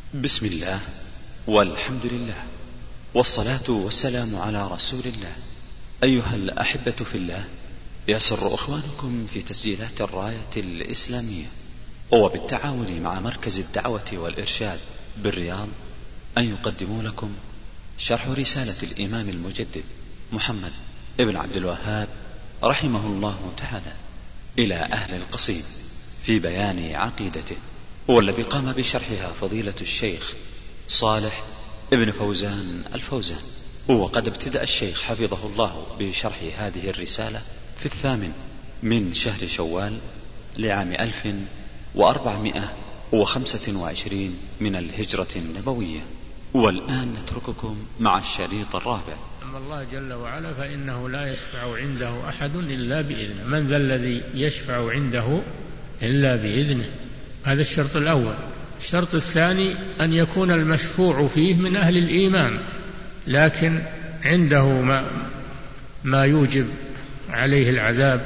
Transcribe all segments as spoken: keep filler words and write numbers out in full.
بسم الله والحمد لله والصلاة والسلام على رسول الله. أيها الأحبة في الله، يسر أخوانكم في تسجيلات الراية الإسلامية وبالتعاون مع مركز الدعوة والإرشاد بالرياض أن يقدموا لكم شرح رسالة الإمام المجدد محمد ابن عبد الوهاب رحمه الله تعالى إلى أهل القصيم في بيان عقيدته، والذي قام بشرحها فضيلة الشيخ صالح ابن فوزان الفوزان. وقد ابتدأ الشيخ حفظه الله بشرح هذه الرسالة في الثامن من شهر شوال لعام ألف وأربعمائة وخمسة وعشرين من الهجرة النبوية. والآن نترككم مع الشريط الرابع. أما الله جل وعلا فإنه لا يشفع عنده أحد إلا بإذنه. من ذا الذي يشفع عنده إلا بإذنه؟ هذا الشرط الأول. الشرط الثاني أن يكون المشفوع فيه من أهل الإيمان، لكن عنده ما, ما يوجب عليه العذاب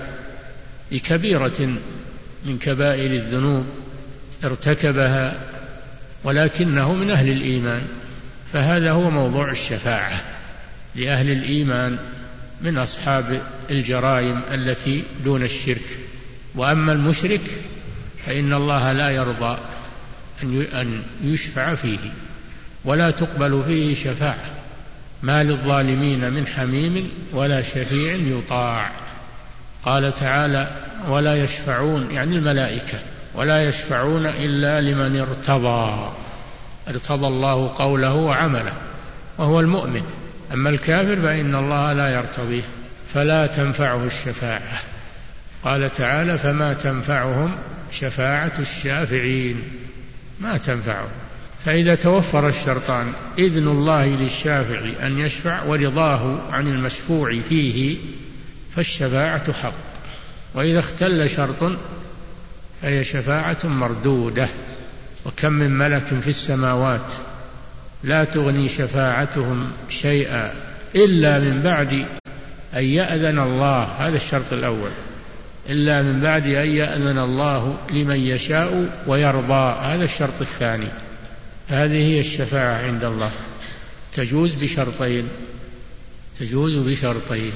بكبيرة من كبائر الذنوب ارتكبها ولكنه من أهل الإيمان، فهذا هو موضوع الشفاعة لأهل الإيمان من أصحاب الجرائم التي دون الشرك. وأما المشرك فإن الله لا يرضى أن يشفع فيه ولا تقبل فيه شفاعة. ما للظالمين من حميم ولا شفيع يطاع. قال تعالى: ولا يشفعون، يعني الملائكة، ولا يشفعون إلا لمن ارتضى. ارتضى الله قوله وعمله وهو المؤمن. أما الكافر فإن الله لا يرتضيه فلا تنفعه الشفاعة. قال تعالى: فما تنفعهم شفاعة الشافعين، ما تنفعهم. فإذا توفر الشرطان، إذن الله للشافع أن يشفع ورضاه عن المشفوع فيه، فالشفاعة حق. وإذا اختل شرط فهي شفاعة مردودة. وكم من ملك في السماوات لا تغني شفاعتهم شيئا إلا من بعد أن يأذن الله، هذا الشرط الأول، إلا من بعد أن يأذن الله لمن يشاء ويرضى، هذا الشرط الثاني. هذه هي الشفاعة عند الله، تجوز بشرطين تجوز بشرطين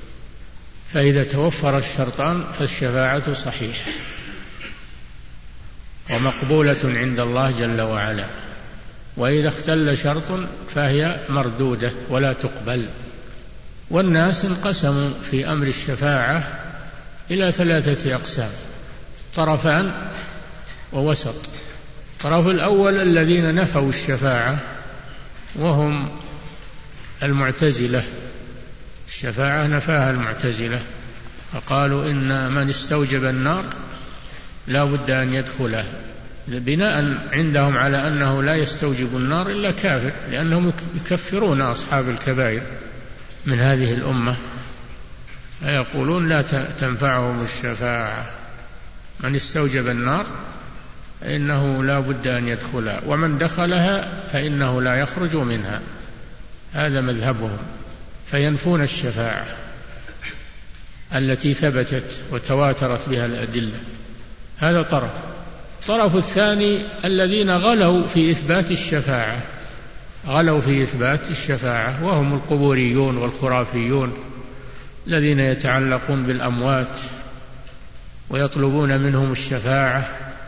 فإذا توفر الشرطان فالشفاعة صحيحة ومقبولة عند الله جل وعلا. وإذا اختل شرط فهي مردودة ولا تقبل. والناس انقسموا في أمر الشفاعة إلى ثلاثة أقسام: طرفان ووسط. الطرف الأول الذين نفوا الشفاعة وهم المعتزلة. الشفاعة نفاها المعتزلة، فقالوا إن من استوجب النار لا بد أن يدخلها، بناء عندهم على أنه لا يستوجب النار إلا كافر، لأنهم يكفرون أصحاب الكبائر من هذه الأمة، فيقولون لا تنفعهم الشفاعة. من استوجب النار فإنه لا بد أن يدخلها، ومن دخلها فإنه لا يخرج منها، هذا مذهبهم. فينفون الشفاعة التي ثبتت وتواترت بها الأدلة. هذا طرف. الطرف الثاني الذين غلوا في إثبات الشفاعة غلوا في إثبات الشفاعة وهم القبوريون والخرافيون الذين يتعلقون بالأموات ويطلبون منهم الشفاعة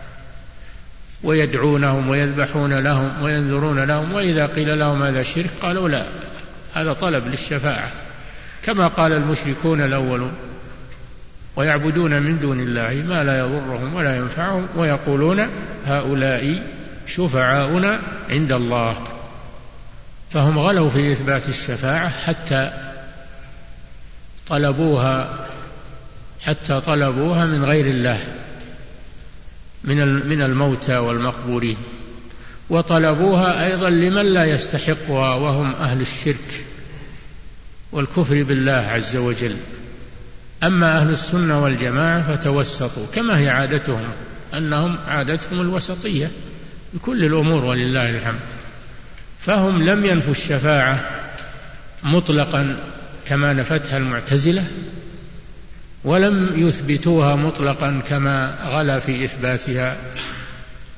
ويدعونهم ويذبحون لهم وينذرون لهم، وإذا قيل لهم هذا شرك قالوا لا، هذا طلب للشفاعة، كما قال المشركون الأولون. ويعبدون من دون الله ما لا يضرهم ولا ينفعهم ويقولون هؤلاء شفعاؤنا عند الله. فهم غلوا في إثبات الشفاعة حتى طلبوها حتى طلبوها من غير الله، من من الموتى والمقبورين، وطلبوها أيضا لمن لا يستحقها وهم أهل الشرك والكفر بالله عز وجل. أما أهل السنة والجماعة فتوسطوا، كما هي عادتهم، أنهم عادتهم الوسطية بكل الأمور ولله الحمد. فهم لم ينفوا الشفاعة مطلقا كما نفتها المعتزلة، ولم يثبتوها مطلقا كما غلا في إثباتها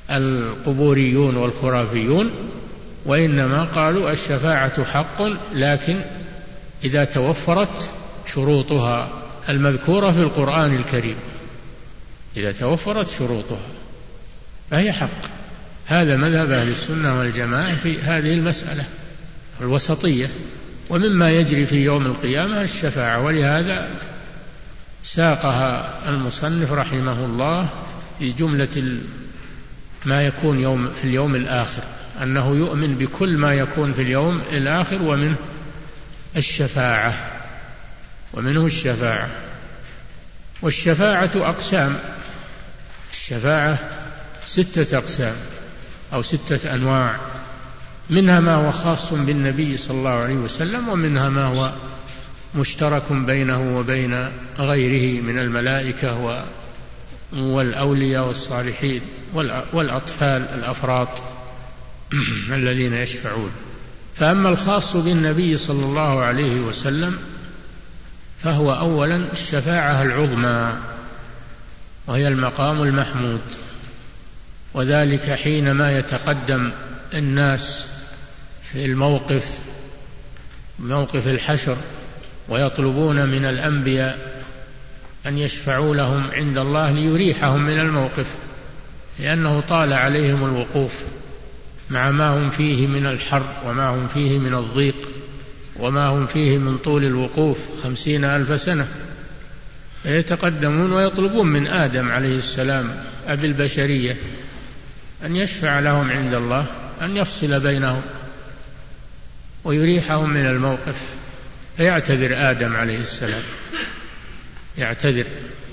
القبوريون والخرافيون، وإنما قالوا الشفاعة حق، لكن إذا توفرت شروطها المذكورة في القرآن الكريم، إذا توفرت شروطها فهي حق. هذا مذهب أهل السنة والجماعة في هذه المسألة الوسطية. ومما يجري في يوم القيامة الشفاعة، ولهذا ساقها المصنف رحمه الله في جملة ما يكون يوم في اليوم الآخر، أنه يؤمن بكل ما يكون في اليوم الآخر، ومنه الشفاعة ومنه الشفاعة. والشفاعة أقسام، الشفاعة ستة أقسام أو ستة أنواع، منها ما هو خاص بالنبي صلى الله عليه وسلم، ومنها ما هو مشترك بينه وبين غيره من الملائكة والأولياء والصالحين والأطفال الأفراط الذين يشفعون. فأما الخاص بالنبي صلى الله عليه وسلم فهو أولا الشفاعة العظمى، وهي المقام المحمود، وذلك حينما يتقدم الناس في الموقف موقف الحشر ويطلبون من الأنبياء أن يشفعوا لهم عند الله ليريحهم من الموقف، لأنه طال عليهم الوقوف مع ما هم فيه من الحر وما هم فيه من الضيق وما هم فيه من طول الوقوف خمسين ألف سنة. يتقدمون ويطلبون من آدم عليه السلام أبي البشرية أن يشفع لهم عند الله، أن يفصل بينهم ويريحهم من الموقف. فيعتذر آدم عليه السلام، يعتذر،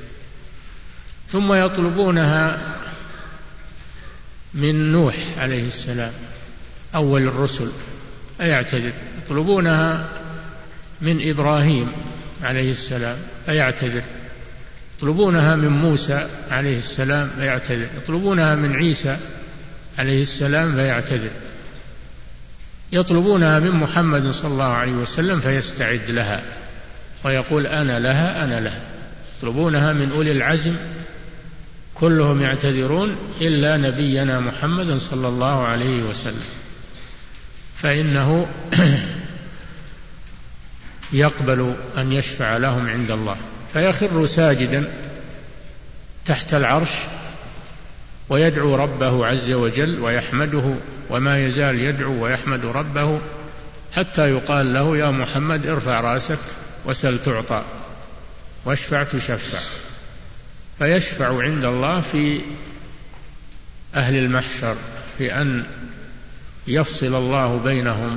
ثم يطلبونها من نوح عليه السلام أول الرسل، فيعتذر، يطلبونها من إبراهيم عليه السلام فيعتذر، يطلبونها من موسى عليه السلام فيعتذر، يطلبونها من عيسى عليه السلام فيعتذر، يطلبونها من محمد صلى الله عليه وسلم فيستعد لها ويقول أنا لها أنا لها. يطلبونها من أولي العزم كلهم يعتذرون إلا نبينا محمد صلى الله عليه وسلم، فإنه يقبل أن يشفع لهم عند الله، فيخر ساجدا تحت العرش ويدعو ربه عز وجل ويحمده، وما يزال يدعو ويحمد ربه حتى يقال له يا محمد ارفع رأسك وسل تعطى واشفع تشفع. فيشفع عند الله في أهل المحشر في أن يفصل الله بينهم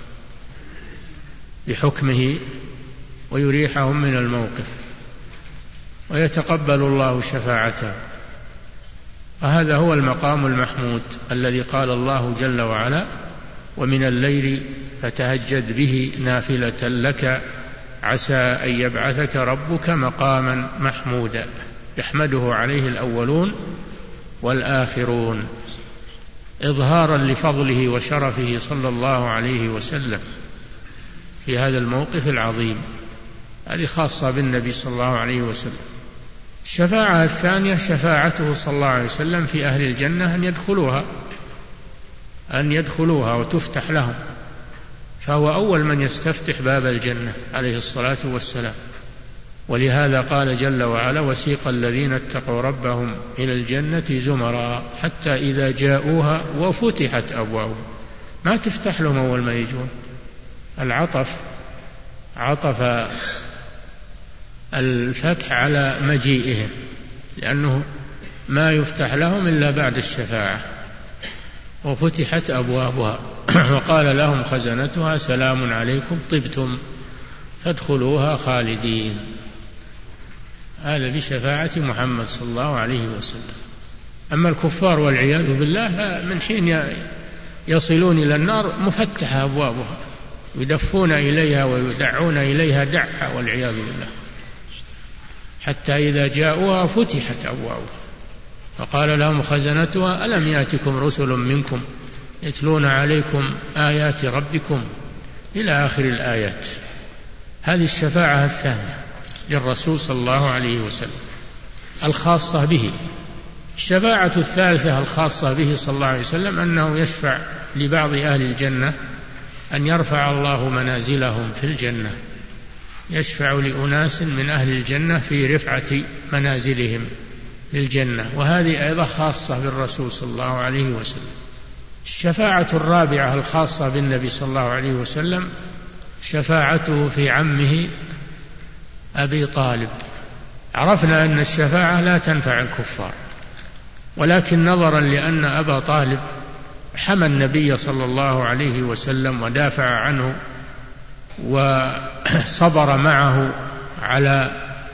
بحكمه ويريحهم من الموقف ويتقبل الله شفاعته. وهذا هو المقام المحمود الذي قال الله جل وعلا ومن الليل فتهجد به نافلة لك عسى أن يبعثك ربك مقاما محمودا يحمده عليه الأولون والآخرون، إظهارا لفضله وشرفه صلى الله عليه وسلم في هذا الموقف العظيم. هذه خاصة بالنبي صلى الله عليه وسلم. الشفاعة الثانية شفاعته صلى الله عليه وسلم في أهل الجنة أن يدخلوها أن يدخلوها وتفتح لهم، فهو أول من يستفتح باب الجنة عليه الصلاة والسلام. ولهذا قال جل وعلا وسيق الذين اتقوا ربهم إلى الجنة زمرا حتى إذا جاءوها وفتحت أبوابها. ما تفتح لهم أول ما يجون، العطف عطف الفتح على مجيئهم، لأنه ما يفتح لهم إلا بعد الشفاعة. وفتحت أبوابها وقال لهم خزنتها سلام عليكم طبتم فادخلوها خالدين. هذا بشفاعة محمد صلى الله عليه وسلم. أما الكفار والعياذ بالله من حين يصلون إلى النار مفتحة أبوابها، يدفون إليها ويدعون إليها دعا والعياذ بالله، حتى إذا جاءوها فتحت أبوابها فقال لهم خزنتها ألم يأتكم رسل منكم يتلون عليكم آيات ربكم إلى آخر الآيات. هذه الشفاعة الثانية للرسول صلى الله عليه وسلم الخاصة به. الشفاعة الثالثة الخاصة به صلى الله عليه وسلم أنه يشفع لبعض أهل الجنة أن يرفع الله منازلهم في الجنة، يشفع لأناس من أهل الجنة في رفعة منازلهم في الجنة، وهذه أيضا خاصة بالرسول صلى الله عليه وسلم. الشفاعة الرابعة الخاصة بالنبي صلى الله عليه وسلم شفاعته في عمه أبي طالب. عرفنا أن الشفاعة لا تنفع الكفار، ولكن نظرا لأن أبا طالب حمى النبي صلى الله عليه وسلم ودافع عنه وصبر معه على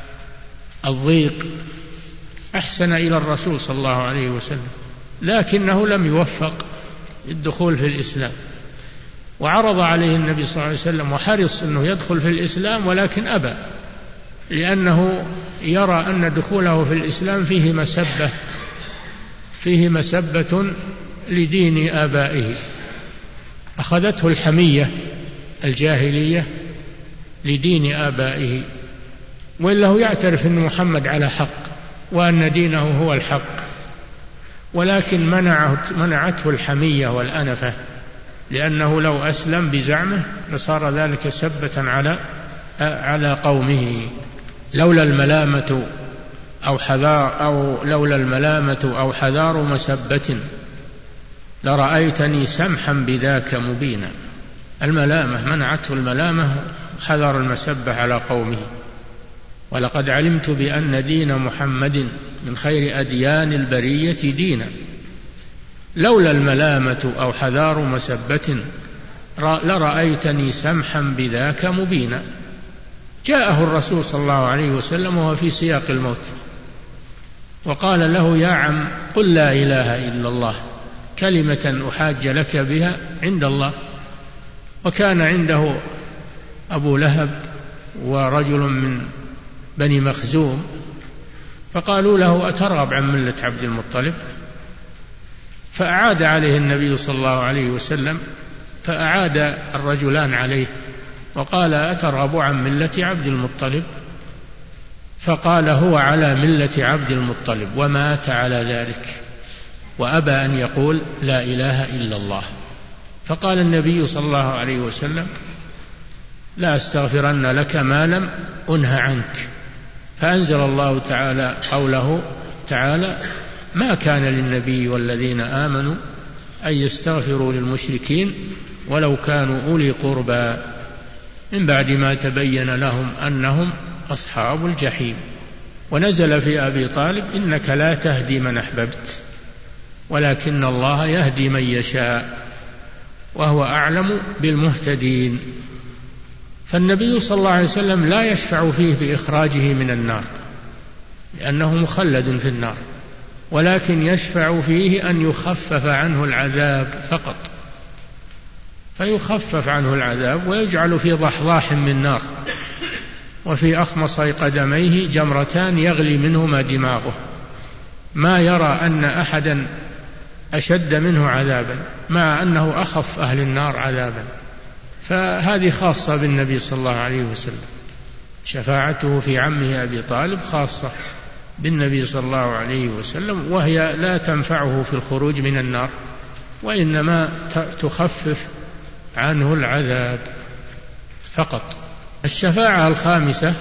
الضيق، أحسن إلى الرسول صلى الله عليه وسلم، لكنه لم يوفق الدخول في الإسلام، وعرض عليه النبي صلى الله عليه وسلم وحرص أنه يدخل في الإسلام، ولكن أبى، لأنه يرى أن دخوله في الإسلام فيه مسبة فيه مسبة لدين آبائه. أخذته الحمية الجاهلية لدين آبائه، وإلا هو يعترف أن محمد على حق وأن دينه هو الحق، ولكن منعت منعته الحمية والأنفة، لأنه لو أسلم بزعمه لصار ذلك سبة على على قومه. لولا الملامة أو حذار أو لولا الملامة أو حذار مسبة لرأيتني سمحا بذاك مبينا. الملامة منعته الملامة، حذر المسبة على قومه. ولقد علمت بأن دين محمد من خير أديان البرية دينا، لولا الملامة أو حذار مسبة لرأيتني سمحا بذاك مبينا. جاءه الرسول صلى الله عليه وسلم وهو في سياق الموت، وقال له: يا عم قل لا إله إلا الله كلمة أحاج لك بها عند الله. وكان عنده أبو لهب ورجل من بني مخزوم، فقالوا له: أترغب عن ملة عبد المطلب؟ فأعاد عليه النبي صلى الله عليه وسلم، فأعاد الرجلان عليه وقال: أترغب عن ملة عبد المطلب؟ فقال: هو على ملة عبد المطلب، ومات على ذلك، وأبى أن يقول لا إله إلا الله. فقال النبي صلى الله عليه وسلم: لا أستغفرن لك ما لم أنه عنك. فأنزل الله تعالى قوله تعالى: ما كان للنبي والذين آمنوا أن يستغفروا للمشركين ولو كانوا أولي قربى من بعد ما تبين لهم أنهم أصحاب الجحيم. ونزل في أبي طالب: إنك لا تهدي من أحببت ولكن الله يهدي من يشاء وهو أعلم بالمهتدين. فالنبي صلى الله عليه وسلم لا يشفع فيه بإخراجه من النار لأنه مخلد في النار، ولكن يشفع فيه أن يخفف عنه العذاب فقط، فيخفف عنه العذاب ويجعل في ضحضاح من نار، وفي أخمصي قدميه جمرتان يغلي منهما دماغه، ما يرى أن أحدا أشد منه عذابا، مع أنه أخف أهل النار عذابا. فهذه خاصة بالنبي صلى الله عليه وسلم، شفاعته في عمه أبي طالب خاصة بالنبي صلى الله عليه وسلم، وهي لا تنفعه في الخروج من النار، وإنما تخفف عنه العذاب فقط. الشفاعة الخامسة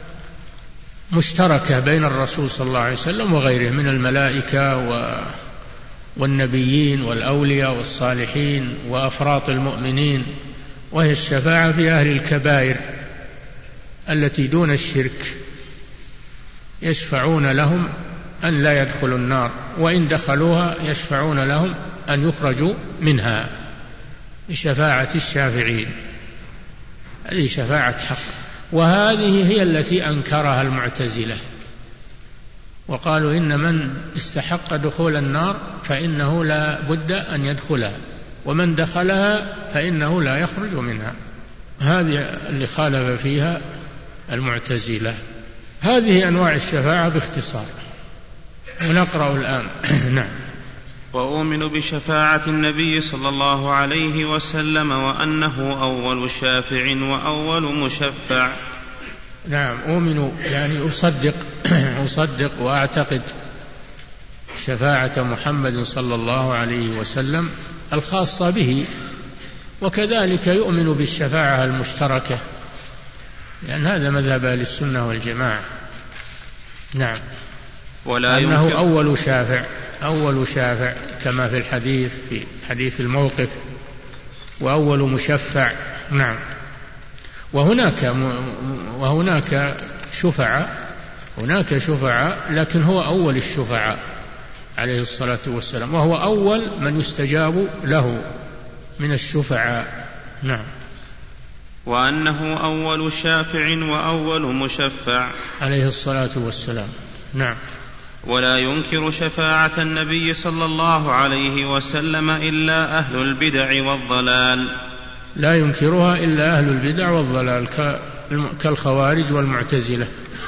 مشتركة بين الرسول صلى الله عليه وسلم وغيره من الملائكة والنبيين والأولياء والصالحين وأفراط المؤمنين، وهي الشفاعة في أهل الكبائر التي دون الشرك، يشفعون لهم أن لا يدخلوا النار، وإن دخلوها يشفعون لهم أن يخرجوا منها بشفاعة الشافعين. هذه شفاعة حق، وهذه هي التي أنكرها المعتزلة، وقالوا إن من استحق دخول النار فإنه لا بد أن يدخلها، ومن دخلها فإنه لا يخرج منها. هذه اللي خالف فيها المعتزلة. هذه أنواع الشفاعة باختصار، ونقرأ الآن. نعم. وأؤمن بشفاعة النبي صلى الله عليه وسلم وأنه أول شافع وأول مشفع. نعم، أؤمن يعني أصدق أصدق وأعتقد شفاعة محمد صلى الله عليه وسلم الخاصة به، وكذلك يؤمن بالشفاعة المشتركة، لأن هذا مذهب أهل السنة والجماعة. نعم. ولا أنه أول شافع أول شافع كما في الحديث في حديث الموقف، وأول مشفع. نعم. وهناك وهناك شفعاء هناك شفعاء لكن هو أول الشفعاء عليه الصلاة والسلام، وهو أول من يستجاب له من الشفعاء. نعم. وأنه أول شافع وأول مشفع عليه الصلاة والسلام. نعم. ولا ينكر شفاعة النبي صلى الله عليه وسلم إلا أهل البدع والضلال. لا ينكرها إلا أهل البدع والضلال كالخوارج والمعتزلة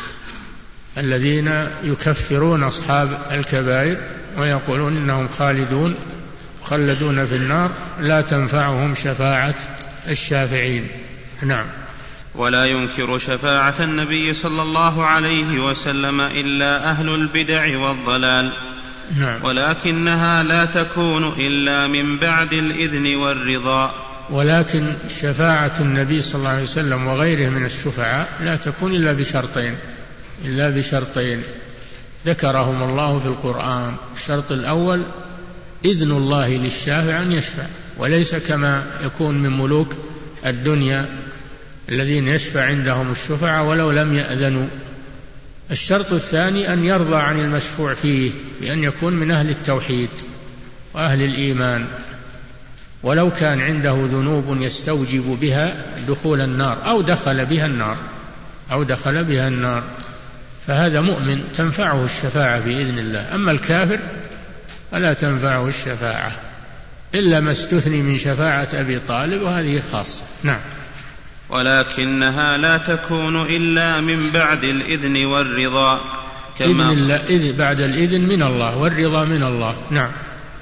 الذين يكفرون أصحاب الكبائر ويقولون إنهم خالدون خلدون في النار لا تنفعهم شفاعة الشافعين. نعم. ولا ينكر شفاعة النبي صلى الله عليه وسلم إلا أهل البدع والضلال. نعم. ولكنها لا تكون إلا من بعد الإذن والرضا. ولكن شفاعة النبي صلى الله عليه وسلم وغيره من الشفعاء لا تكون إلا بشرطين إلا بشرطين ذكرهم الله في القرآن. الشرط الأول إذن الله للشافع أن يشفع، وليس كما يكون من ملوك الدنيا الذين يشفع عندهم الشفعاء ولو لم يأذنوا. الشرط الثاني أن يرضى عن المشفوع فيه بأن يكون من أهل التوحيد وأهل الإيمان، ولو كان عنده ذنوب يستوجب بها دخول النار أو دخل بها النار أو دخل بها النار فهذا مؤمن تنفعه الشفاعة بإذن الله. أما الكافر فلا تنفعه الشفاعة إلا ما استثني من شفاعة أبي طالب وهذه خاصة. نعم. ولكنها لا تكون إلا من بعد الإذن والرضا كما إذن الله إذن بعد الإذن من الله والرضا من الله. نعم.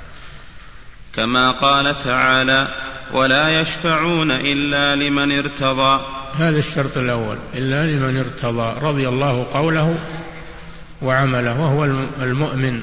كما قال تعالى ولا يشفعون إلا لمن ارتضى. هذا الشرط الأول إلا لمن ارتضى رضي الله قوله وعمله، وهو المؤمن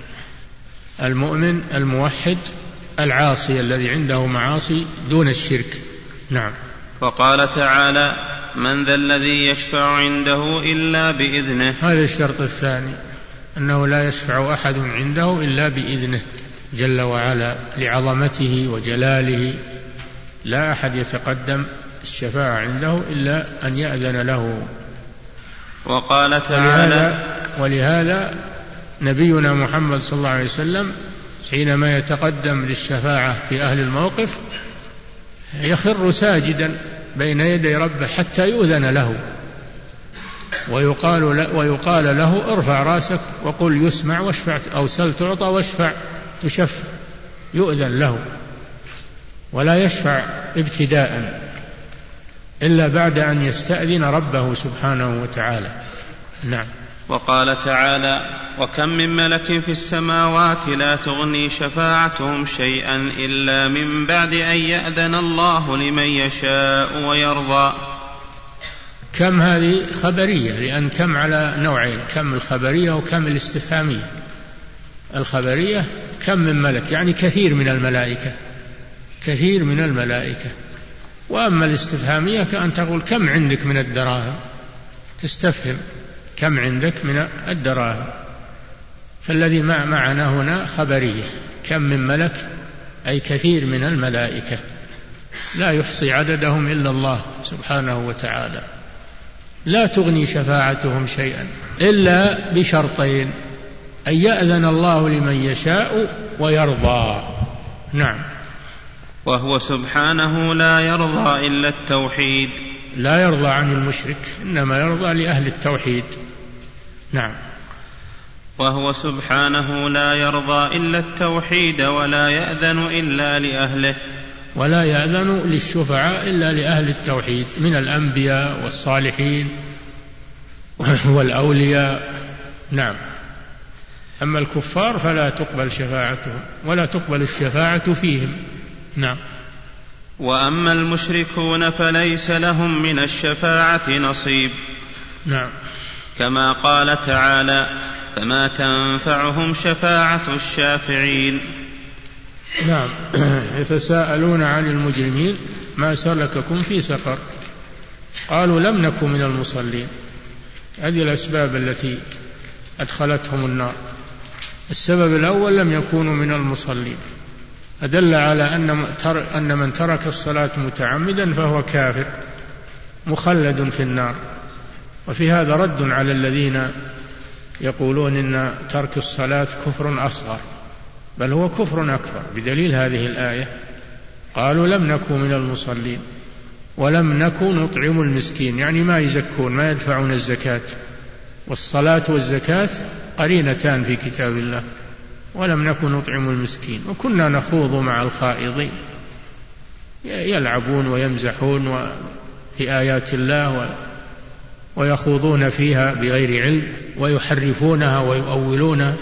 المؤمن الموحد العاصي الذي عنده معاصي دون الشرك. نعم. وقال تعالى من ذا الذي يشفع عنده إلا بإذنه. هذا الشرط الثاني أنه لا يشفع أحد عنده إلا بإذنه جل وعلا لعظمته وجلاله، لا أحد يتقدم الشفاعة عنده إلا أن يأذن له. وقال تعالى ولهذا, ولهذا نبينا محمد صلى الله عليه وسلم حينما يتقدم للشفاعة في أهل الموقف يخر ساجدا بين يدي ربه حتى يؤذن له، ويقال, ويقال له ارفع راسك وقل يسمع واشفع أو سل تعطى واشفع تشفع، يؤذن له ولا يشفع ابتداء إلا بعد أن يستأذن ربه سبحانه وتعالى. نعم. وقال تعالى وكم من ملك في السماوات لا تغني شفاعتهم شيئا إلا من بعد أن يأذن الله لمن يشاء ويرضى. كم هذه خبرية، لأن كم على نوعين، كم الخبرية وكم الاستفهامية. الخبرية كم من ملك يعني كثير من الملائكة كثير من الملائكة وأما الاستفهامية كأن تقول كم عندك من الدراهم، تستفهم كم عندك من الدراهم. فالذي معنا هنا خبرية كم من ملك أي كثير من الملائكة لا يحصي عددهم إلا الله سبحانه وتعالى. لا تغني شفاعتهم شيئا إلا بشرطين أن يأذن الله لمن يشاء ويرضى. نعم. وهو سبحانه لا يرضى إلا التوحيد. لا يرضى عن المشرك إنما يرضى لأهل التوحيد. نعم. وهو سبحانه لا يرضى إلا التوحيد ولا يأذن إلا لأهله. ولا يأذن للشفعاء إلا لأهل التوحيد من الأنبياء والصالحين والأولياء. نعم. أما الكفار فلا تقبل شفاعتهم ولا تقبل الشفاعة فيهم. نعم. وأما المشركون فليس لهم من الشفاعة نصيب. نعم. كما قال تعالى فما تنفعهم شفاعة الشافعين. نعم. يتساءلون عن المجرمين ما سلككم في سقر قالوا لم نكن من المصلين. هذه الأسباب التي أدخلتهم النار. السبب الأول لم يكونوا من المصلين، أدل على أن من ترك الصلاة متعمدا فهو كافر مخلد في النار. وفي هذا رد على الذين يقولون إن ترك الصلاة كفر أصغر، بل هو كفر أكبر بدليل هذه الآية. قالوا لم نكن من المصلين ولم نكن نطعم المسكين، يعني ما يزكون، ما يدفعون الزكاة. والصلاة والزكاة قرينتان في كتاب الله. ولم نكن نطعم المسكين وكنا نخوض مع الخائضين، يلعبون ويمزحون في آيات الله ويخوضون فيها بغير علم ويحرفونها ويؤولونها.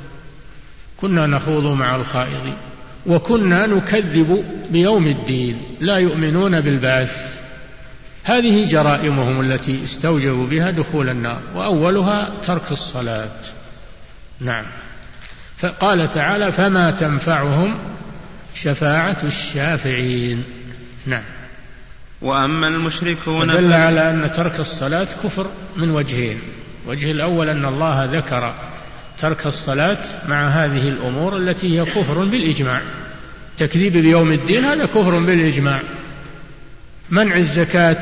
كنا نخوض مع الخائضين وكنا نكذب بيوم الدين، لا يؤمنون بالبعث. هذه جرائمهم التي استوجبوا بها دخول النار، وأولها ترك الصلاة. نعم. فقال تعالى فما تنفعهم شفاعة الشافعين. نعم. وأما المشركون دل على أن ترك الصلاة كفر من وجهين. وجه الأول أن الله ذكر ترك الصلاة مع هذه الأمور التي هي كفر بالإجماع. تكذيب بيوم الدين هذا كفر بالإجماع. منع الزكاة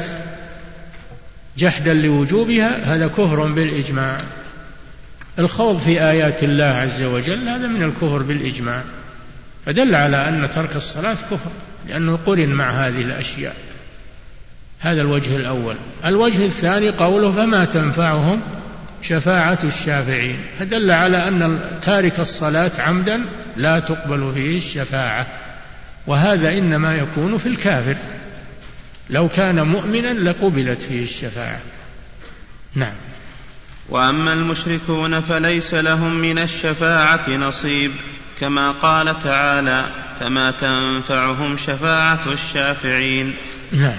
جحدا لوجوبها هذا كفر بالإجماع. الخوض في آيات الله عز وجل هذا من الكفر بالإجماع. فدل على أن ترك الصلاة كفر لأنه قرن مع هذه الأشياء. هذا الوجه الأول. الوجه الثاني قوله فما تنفعهم شفاعة الشافعين، فدل على أن تارك الصلاة عمدا لا تقبل فيه الشفاعة، وهذا إنما يكون في الكافر. لو كان مؤمنا لقبلت فيه الشفاعة. نعم. وأما المشركون فليس لهم من الشفاعة نصيب، كما قال تعالى فما تنفعهم شفاعة الشافعين. نعم.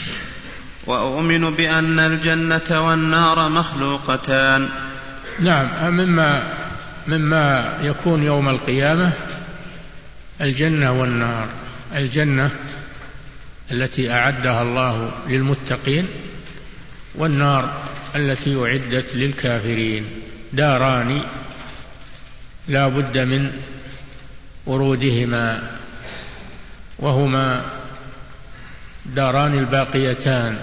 وأؤمن بأن الجنة والنار مخلوقتان. نعم. مما, مما يكون يوم القيامة الجنة والنار. الجنة التي أعدها الله للمتقين، والنار التي أعدت للكافرين. داران لا بد من ورودهما، وهما داران الباقيتان،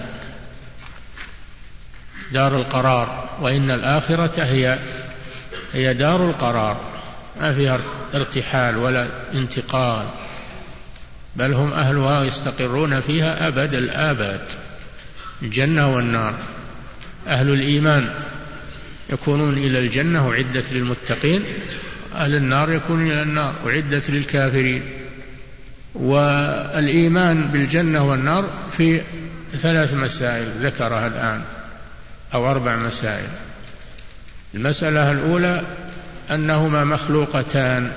دار القرار، وإن الآخرة هي هي دار القرار، ما فيها ارتحال ولا انتقال، بل هم أهلها يستقرون فيها أبد الآباد. الجنة والنار. أهل الإيمان يكونون إلى الجنة أعدت للمتقين، أهل النار يكونون إلى النار أعدت للكافرين. والإيمان بالجنة والنار في ثلاث مسائل ذكرها الآن، أو أربع مسائل. المسألة الأولى أنهما مخلوقتان،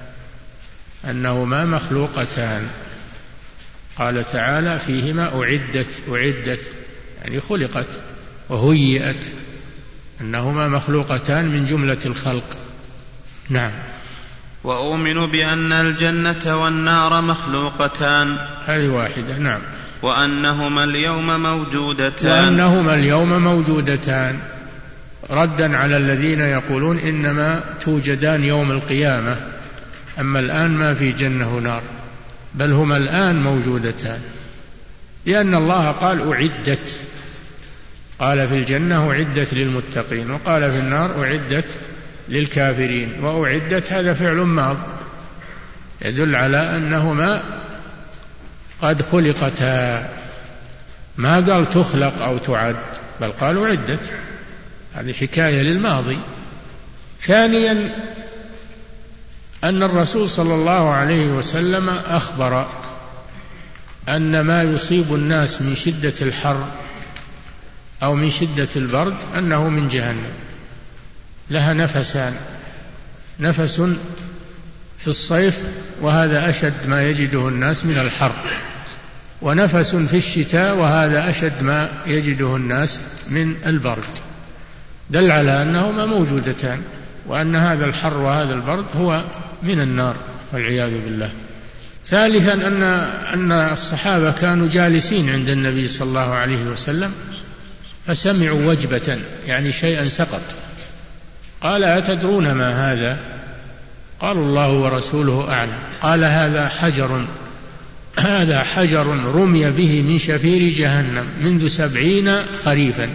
أنهما مخلوقتان. قال تعالى فيهما أعدت، أعدت يعني خلقت وهيئت، أنهما مخلوقتان من جملة الخلق. نعم. وأؤمن بأن الجنة والنار مخلوقتان، هذه واحدة. نعم. وأنهما اليوم موجودتان، وأنهما اليوم موجودتان، ردا على الذين يقولون إنما توجدان يوم القيامة، أما الآن ما في جنة ونار، بل هما الآن موجودتان، لأن الله قال أعدت. قال في الجنة أعدت للمتقين، وقال في النار أعدت للكافرين. وأعدت هذا فعل ماض يدل على أنهما قد خلقتا، ما قال تخلق أو تعد، بل قال أعدت. هذه حكاية للماضي. ثانيا أن الرسول صلى الله عليه وسلم أخبر أن ما يصيب الناس من شدة الحر أو من شدة البرد أنه من جهنم، لها نفسان، نفس في الصيف وهذا أشد ما يجده الناس من الحر، ونفس في الشتاء وهذا أشد ما يجده الناس من البرد. دل على أنهما موجودتان. وأن هذا الحر وهذا البرد هو من النار والعياذ بالله. ثالثا أن أن الصحابة كانوا جالسين عند النبي صلى الله عليه وسلم فسمعوا وجبة، يعني شيئا سقط، قال: أتدرون ما هذا؟ قالوا: الله ورسوله أعلم. قال: هذا حجر هذا حجر رمي به من شفير جهنم منذ سبعين خريفا،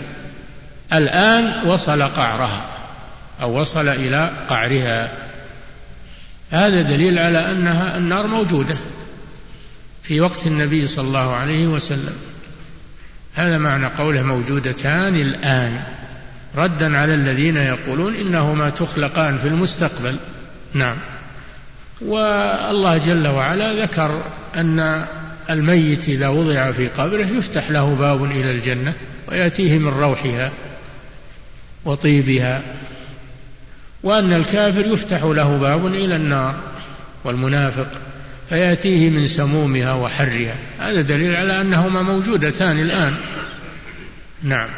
الآن وصل قعرها أو وصل إلى قعرها. هذا دليل على أنها النار موجودة في وقت النبي صلى الله عليه وسلم. هذا معنى قوله موجودتان الآن، ردا على الذين يقولون إنهما تخلقان في المستقبل. نعم. والله جل وعلا ذكر أن الميت إذا وضع في قبره يفتح له باب إلى الجنة ويأتيه من روحها وطيبها، وأن الكافر يفتح له باب إلى النار والمنافق فيأتيه من سمومها وحرها. هذا دليل على أنهما موجودتان الآن. نعم.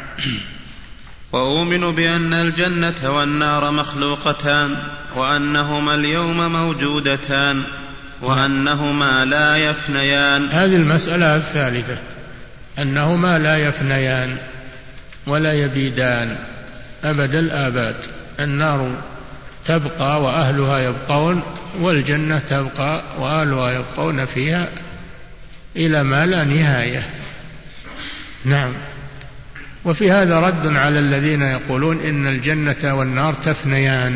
وأؤمن بأن الجنة والنار مخلوقتان، وأنهما اليوم موجودتان، وأنهما لا يفنيان. هذه المسألة الثالثة، أنهما لا يفنيان ولا يبيدان أبد الآباد. النار تبقى وأهلها يبقون، والجنة تبقى وأهلها يبقون فيها إلى ما لا نهاية. نعم. وفي هذا رد على الذين يقولون إن الجنة والنار تفنيان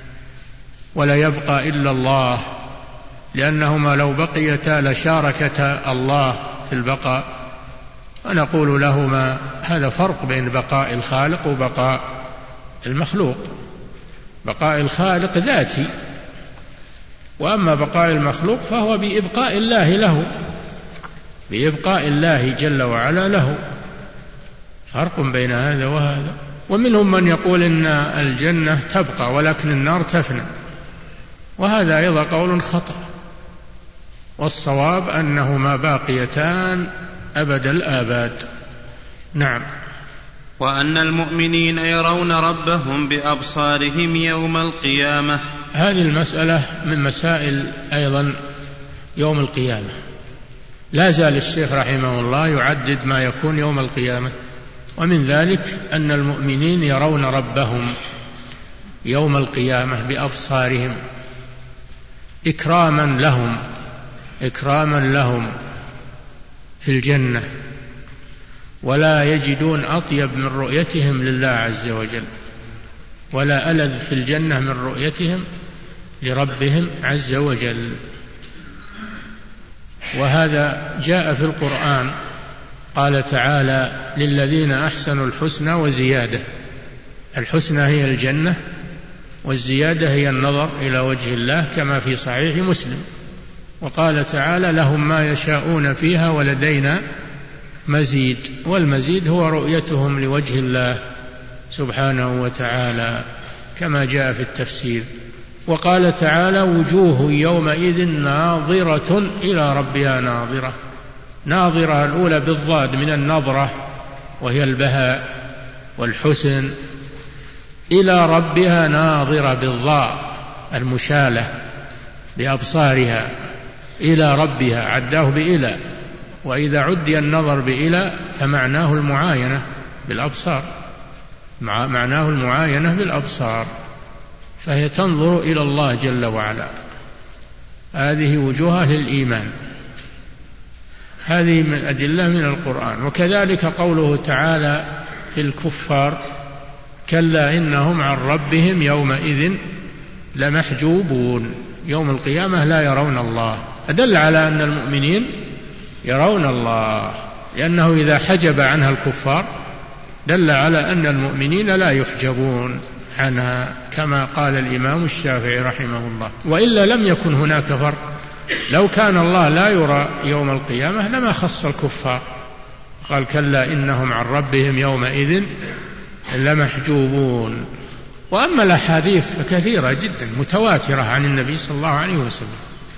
ولا يبقى إلا الله، لأنهما لو بقيتا لشاركتا الله في البقاء. ونقول لهما هذا فرق بين بقاء الخالق وبقاء المخلوق. بقاء الخالق ذاتي، وأما بقاء المخلوق فهو بإبقاء الله له، بإبقاء الله جل وعلا له. فرق بين هذا وهذا. ومنهم من يقول إن الجنة تبقى ولكن النار تفنى، وهذا أيضا قول خطأ، والصواب أنهما باقيتان أبد الآباد. نعم. وأن المؤمنين يرون ربهم بأبصارهم يوم القيامة. هذه المسألة من مسائل أيضا يوم القيامة. لا زال الشيخ رحمه الله يعدد ما يكون يوم القيامة، ومن ذلك أن المؤمنين يرون ربهم يوم القيامة بأبصارهم إكراما لهم إكراما لهم في الجنة، ولا يجدون أطيب من رؤيتهم لله عز وجل، ولا ألذ في الجنة من رؤيتهم لربهم عز وجل. وهذا جاء في القرآن، قال تعالى: للذين أحسنوا الحسنى وزيادة. الحسنى هي الجنة، والزيادة هي النظر إلى وجه الله كما في صحيح مسلم. وقال تعالى: لهم ما يشاءون فيها ولدينا مزيد. والمزيد هو رؤيتهم لوجه الله سبحانه وتعالى كما جاء في التفسير. وقال تعالى: وجوه يومئذ ناظرة إلى ربها ناظرة. ناظرة الأولى بالضاد من النظرة وهي البهاء والحسن، إلى ربها ناظرة بالضاء المشالة بأبصارها، إلى ربها عداه بإلى، وإذا عدي النظر بإلى فمعناه المعاينة بالأبصار، معناه المعاينة بالأبصار، فهي تنظر إلى الله جل وعلا. هذه وجوهها للإيمان، هذه من أدلة من القرآن. وكذلك قوله تعالى في الكفار: كلا إنهم عن ربهم يومئذ لمحجوبون. يوم القيامة لا يرون الله، أدل على أن المؤمنين يرون الله، لأنه إذا حجب عنها الكفار دل على أن المؤمنين لا يحجبون عنها، كما قال الإمام الشافعي رحمه الله. وإلا لم يكن هناك فرق، لو كان الله لا يرى يوم القيامة لما خص الكفار، قال: كلا إنهم عن ربهم يومئذ لمحجوبون. وأما الأحاديث فكثيرة جدا متواترة عن النبي صلى الله عليه وسلم،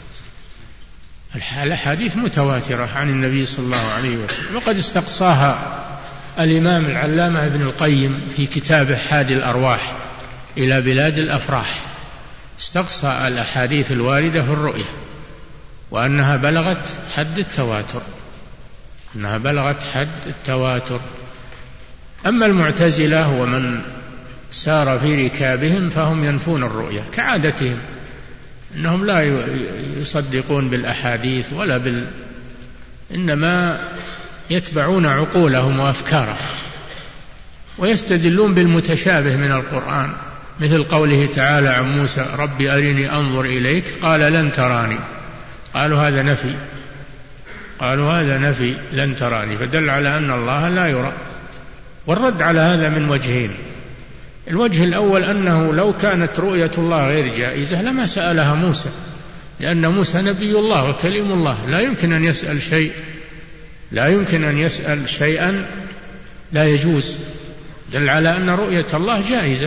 الأحاديث متواترة عن النبي صلى الله عليه وسلم، وقد استقصاها الإمام العلامة ابن القيم في كتابه حادي الأرواح، إلى بلاد الأفراح، استقصى الأحاديث الواردة في الرؤية وأنها بلغت حد التواتر، أنها بلغت حد التواتر. أما المعتزلة ومن سار في ركابهم فهم ينفون الرؤية كعادتهم، إنهم لا يصدقون بالأحاديث ولا بال إنما يتبعون عقولهم وأفكارهم، ويستدلون بالمتشابه من القرآن، مثل قوله تعالى عن موسى ربي أرني أنظر إليك قال لن تراني، قالوا هذا نفي، قالوا هذا نفي لن تراني، فدل على أن الله لا يرى. والرد على هذا من وجهين: الوجه الأول أنه لو كانت رؤية الله غير جائزة لما سألها موسى، لأن موسى نبي الله وكليم الله، لا يمكن أن يسأل شيء لا يمكن أن يسأل شيئا لا يجوز، دل على أن رؤية الله جائزة،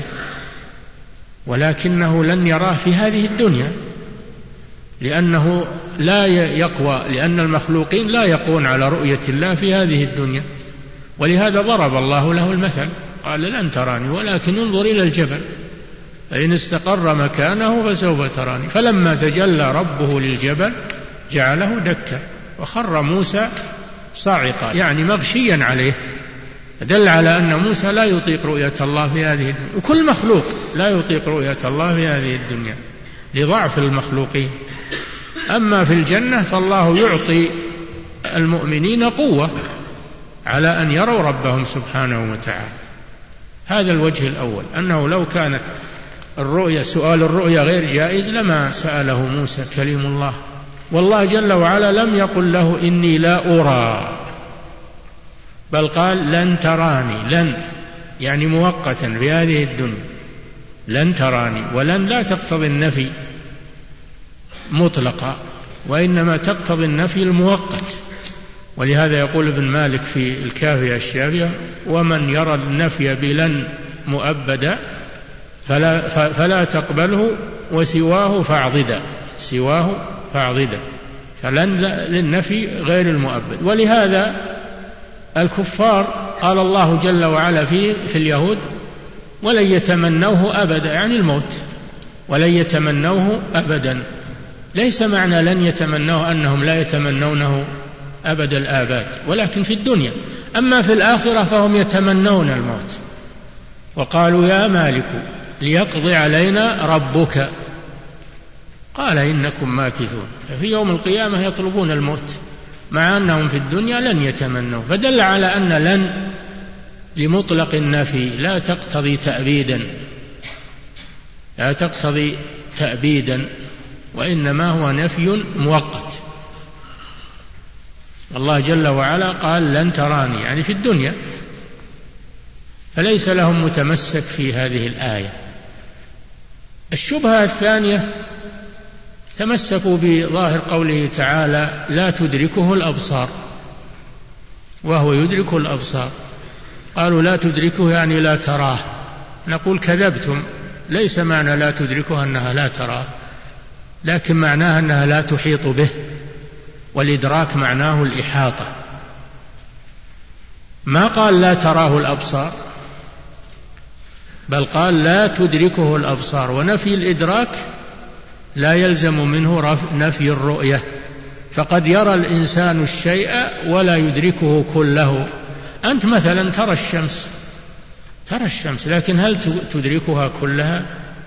ولكنه لن يراه في هذه الدنيا لأنه لا يقوى، لأن المخلوقين لا يقوون على رؤية الله في هذه الدنيا، ولهذا ضرب الله له المثل قال لن تراني ولكن انظر إلى الجبل فإن استقر مكانه فسوف تراني، فلما تجلى ربه للجبل جعله دكا وخر موسى صاعقا، يعني مغشيا عليه، دل على أن موسى لا يطيق رؤية الله في هذه الدنيا، وكل مخلوق لا يطيق رؤية الله في هذه الدنيا لضعف المخلوقين. أما في الجنة فالله يعطي المؤمنين قوة على أن يروا ربهم سبحانه وتعالى. هذا الوجه الأول، أنه لو كانت الرؤية سؤال الرؤية غير جائز لما سأله موسى كليم الله، والله جل وعلا لم يقل له إني لا أرى، بل قال لن تراني، لن يعني مؤقتا في هذه الدنيا، لن تراني، ولن لا تقتضي النفي مطلقا وإنما تقتضي النفي المؤقت، ولهذا يقول ابن مالك في الكافية الشافية ومن يرى النفي بلن مؤبدا فلا, فلا تقبله وسواه فاعضدا، سواه فاعضدا، فلن للنفي غير المؤبد. ولهذا الكفار قال الله جل وعلا في, في اليهود ولن يتمنوه أبدا، يعني الموت، ولن يتمنوه أبدا، ليس معنى لن يتمنوه أنهم لا يتمنونه أبد الآباد، ولكن في الدنيا. أما في الآخرة فهم يتمنون الموت، وقالوا يا مالك ليقضي علينا ربك قال إنكم ماكثون، ففي يوم القيامة يطلبون الموت مع أنهم في الدنيا لن يتمنوا، فدل على أن لن لمطلق النفي لا تقتضي تأبيدا، لا تقتضي تأبيدا، وإنما هو نفي مؤقت. الله جل وعلا قال لن تراني يعني في الدنيا، فليس لهم متمسك في هذه الآية. الشبهة الثانية تمسكوا بظاهر قوله تعالى لا تدركه الأبصار وهو يدرك الأبصار، قالوا لا تدركه يعني لا تراه، نقول كذبتم، ليس معنى لا تدركه أنها لا تراه، لكن معناها أنها لا تحيط به، والإدراك معناه الإحاطة. ما قال لا تراه الأبصار، بل قال لا تدركه الأبصار، ونفي الإدراك لا يلزم منه نفي الرؤية، فقد يرى الإنسان الشيء ولا يدركه كله. أنت مثلا ترى الشمس، ترى الشمس لكن هل تدركها كلها،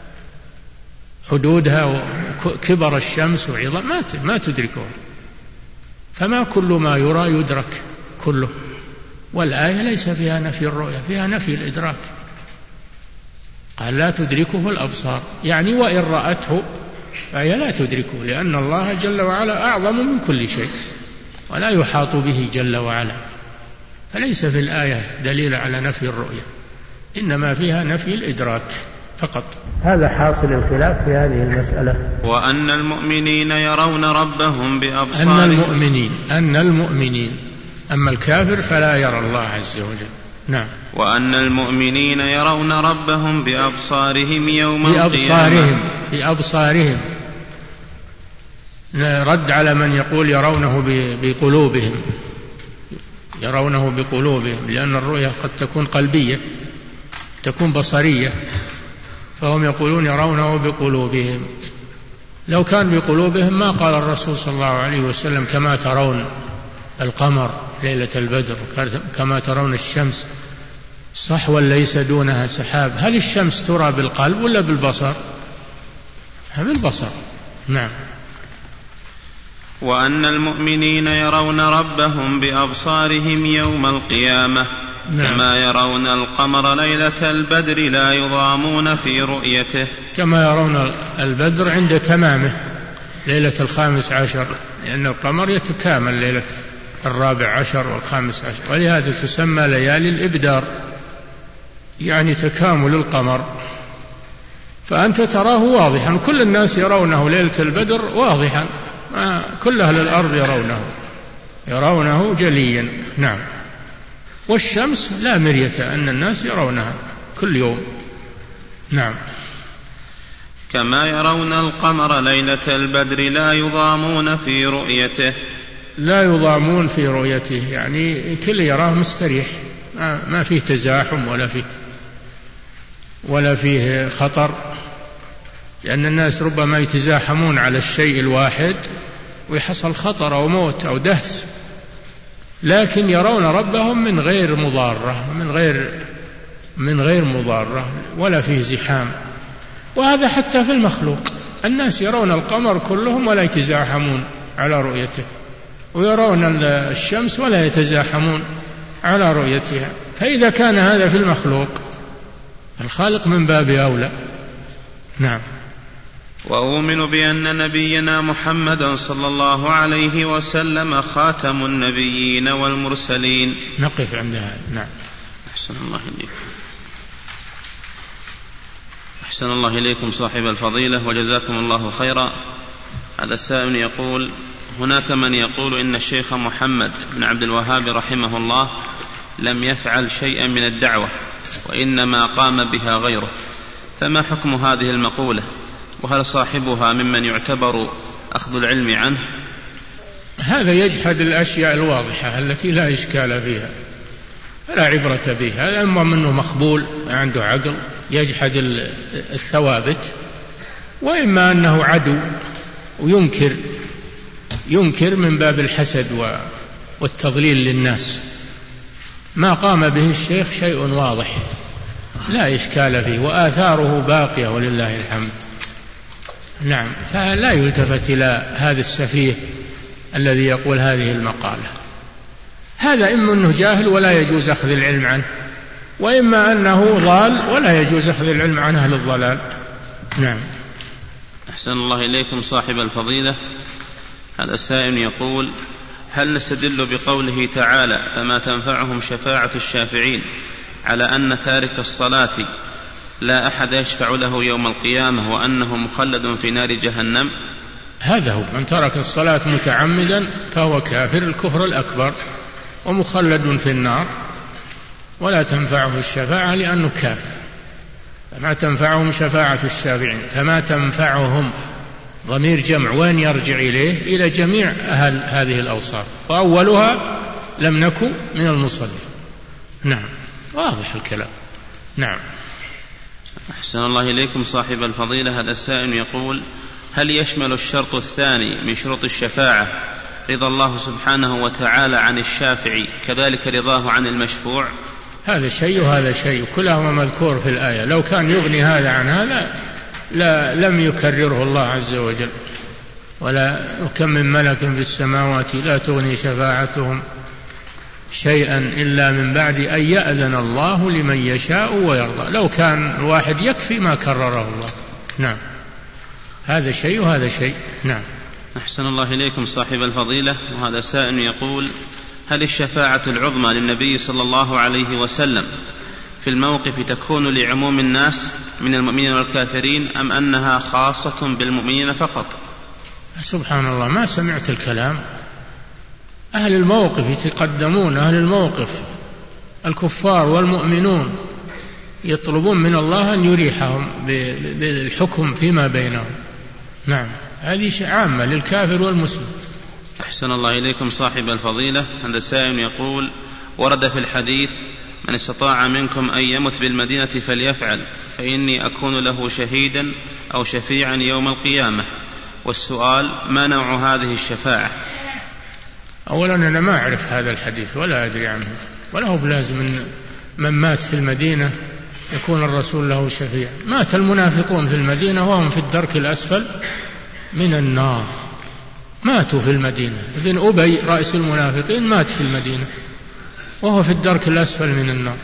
حدودها وكبر الشمس وعظم ما تدركها، فما كل ما يرى يدرك كله. والآية ليس فيها نفي الرؤية، فيها نفي الإدراك، قال لا تدركه الأبصار، يعني وإن رأته فهي لا تدركه، لأن الله جل وعلا أعظم من كل شيء ولا يحاط به جل وعلا، فليس في الآية دليل على نفي الرؤية، إنما فيها نفي الإدراك فقط. هذا حاصل الخلاف في هذه المسألة. وأن المؤمنين يرون ربهم بأبصارهم، أن المؤمنين أن المؤمنين أما الكافر فلا يرى الله عز وجل. نعم. وأن المؤمنين يرون ربهم بأبصارهم يوم القيامة، بأبصارهم بأبصارهم رد على من يقول يرونه بقلوبهم، يرونه بقلوبهم، لأن الرؤية قد تكون قلبية، تكون بصرية، فهم يقولون يرونه بقلوبهم. لو كان بقلوبهم ما قال الرسول صلى الله عليه وسلم كما ترون القمر ليلة البدر كما ترون الشمس صحوا ليس دونها سحاب. هل الشمس ترى بالقلب ولا بالبصر؟ بالبصر. نعم. وأن المؤمنين يرون ربهم بأبصارهم يوم القيامة. نعم. كما يرون القمر ليلة البدر لا يضامون في رؤيته. كما يرون البدر عند تمامه ليلة الخامس عشر، لأن القمر يتكامل ليلة الرابع عشر والخامس عشر، ولهذا تسمى ليالي الإبدار، يعني تكامل القمر. فأنت تراه واضحا، كل الناس يرونه ليلة البدر واضحا، كل أهل الأرض يرونه يرونه جليا. نعم. والشمس لا مرية أن الناس يرونها كل يوم. نعم. كما يرون القمر ليلة البدر لا يضامون في رؤيته. لا يضامون في رؤيته يعني كل يراه مستريح، ما فيه تزاحم ولا فيه ولا فيه خطر، لأن الناس ربما يتزاحمون على الشيء الواحد ويحصل خطر أو موت أو دهس، لكن يرون ربهم من غير مضارة من غير من غير مضارة ولا فيه زحام. وهذا حتى في المخلوق، الناس يرون القمر كلهم ولا يتزاحمون على رؤيته، ويرون الشمس ولا يتزاحمون على رؤيتها. فإذا كان هذا في المخلوق، الخالق من باب أولى. نعم. وأؤمن بأن نبينا محمدا صلى الله عليه وسلم خاتم النبيين والمرسلين. نقف عند هذا. نعم. أحسن الله إليكم. أحسن الله إليكم صاحب الفضيلة وجزاكم الله خيرا. هذا السائل يقول: هناك من يقول إن الشيخ محمد بن عبد الوهاب رحمه الله لم يفعل شيئا من الدعوة وإنما قام بها غيره، فما حكم هذه المقولة؟ وهل صاحبها ممن يعتبر أخذ العلم عنه؟ هذا يجحد الأشياء الواضحة التي لا إشكال فيها، فلا عبرة به. هذا أما منه مخبول عنده عقل يجحد الثوابت، وإما أنه عدو وينكر ينكر من باب الحسد والتضليل للناس. ما قام به الشيخ شيء واضح لا إشكال فيه، وآثاره باقية ولله الحمد. نعم. فلا يلتفت إلى هذا السفيه الذي يقول هذه المقالة. هذا إما أنه جاهل ولا يجوز أخذ العلم عنه، وإما أنه ضال ولا يجوز أخذ العلم عن أهل الضلال. نعم. أحسن الله إليكم صاحب الفضيلة. هذا السائل يقول: هل نستدل بقوله تعالى فما تنفعهم شفاعة الشافعين على أن تارك الصلاة لا أحد يشفع له يوم القيامة وأنه مخلد في نار جهنم؟ هذا هو، من ترك الصلاة متعمدا فهو كافر الكفر الأكبر ومخلد في النار، ولا تنفعه الشفاعة لأنه كافر. فما تنفعهم شفاعة الشافعين، فما تنفعهم ضمير جمع، وين يرجع إليه؟ إلى جميع أهل هذه الأوصاف، وأولها لم نكن من المصلين. نعم. واضح الكلام. نعم. أحسن الله إليكم صاحب الفضيلة. هذا السائل يقول: هل يشمل الشرط الثاني من شروط الشفاعة رضا الله سبحانه وتعالى عن الشافع كذلك رضاه عن المشفوع؟ هذا شيء وهذا شيء، كلاهما مذكور في الآية. لو كان يغني هذا عن هذا لا لم يكرره الله عز وجل. ولا كم من ملك في السماوات لا تغني شفاعتهم شيئا إلا من بعد أن يأذن الله لمن يشاء ويرضى. لو كان الواحد يكفي ما كرره الله. نعم. هذا شيء وهذا شيء. نعم. أحسن الله إليكم صاحب الفضيلة. وهذا سائل يقول: هل الشفاعة العظمى للنبي صلى الله عليه وسلم في الموقف تكون لعموم الناس من المؤمنين والكافرين أم أنها خاصة بالمؤمنين فقط؟ سبحان الله، ما سمعت الكلام. أهل الموقف يتقدمون، أهل الموقف الكفار والمؤمنون يطلبون من الله أن يريحهم بالحكم فيما بينهم. نعم. هذه شيء عامة للكافر والمسلم. أحسن الله إليكم صاحب الفضيلة. هذا السائل يقول: ورد في الحديث من استطاع منكم أن يمت بالمدينة فليفعل، فإني أكون له شهيدا أو شفيعا يوم القيامة. والسؤال: ما نوع هذه الشفاعة؟ أولا أنا ما أعرف هذا الحديث ولا أدري عنه، ولا هو بلازم من, من مات في المدينة يكون الرسول له شفيع. مات المنافقون في المدينة وهم في الدرك الأسفل من النار، ماتوا في المدينة. ابن أبي رئيس المنافقين مات في المدينة وهو في الدرك الأسفل من النار.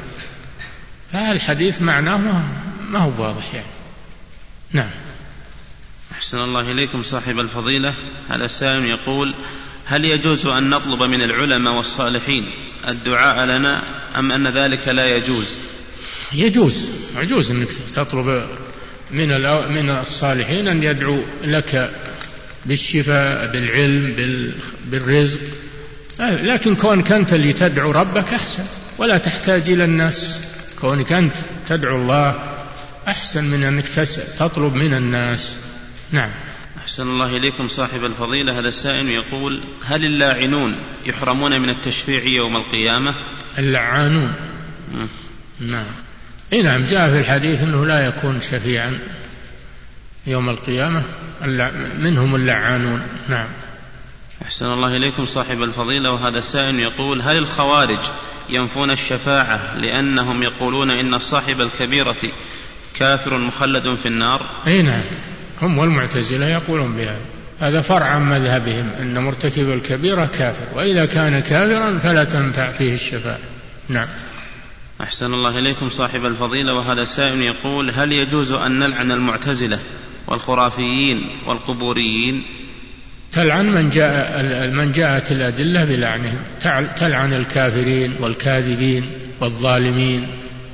فالحديث معناه ما هو واضح يعني. نعم. أحسن الله إليكم صاحب الفضيلة. هذا سائل يقول: هل يجوز أن نطلب من العلماء والصالحين الدعاء لنا أم أن ذلك لا يجوز؟ يجوز، يجوز أنك تطلب من من الصالحين أن يدعو لك بالشفاء، بالعلم، بالرزق، لكن كونك أنت اللي تدعو ربك أحسن، ولا تحتاج إلى الناس. كونك أنت تدعو الله أحسن من أنك تطلب من الناس. نعم. أحسن الله إليكم صاحب الفضيلة. هذا السائل يقول: هل اللاعنون يحرمون من التشفيع يوم القيامة؟ اللعانون م. نعم. إيه نعم، جاء في الحديث أنه لا يكون شفيعا يوم القيامة، منهم اللعانون. نعم. أحسن الله إليكم صاحب الفضيلة. وهذا السائل يقول: هل الخوارج ينفون الشفاعة لأنهم يقولون إن صاحب الكبيرة كافر مخلد في النار؟ أي نعم، هم والمعتزلة يقولون بهذا. هذا فرع عن مذهبهم أن مرتكب الكبيرة كافر، وإذا كان كافرا فلا تنفع فيه الشفاعة. نعم. أحسن الله إليكم صاحب الفضيلة. وهذا سائل يقول: هل يجوز أن نلعن المعتزلة والخرافيين والقبوريين؟ تلعن من جاء من جاءت الأدلة بلعنهم، تلعن الكافرين والكاذبين والظالمين،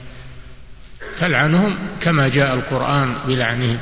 تلعنهم كما جاء القرآن بلعنهم.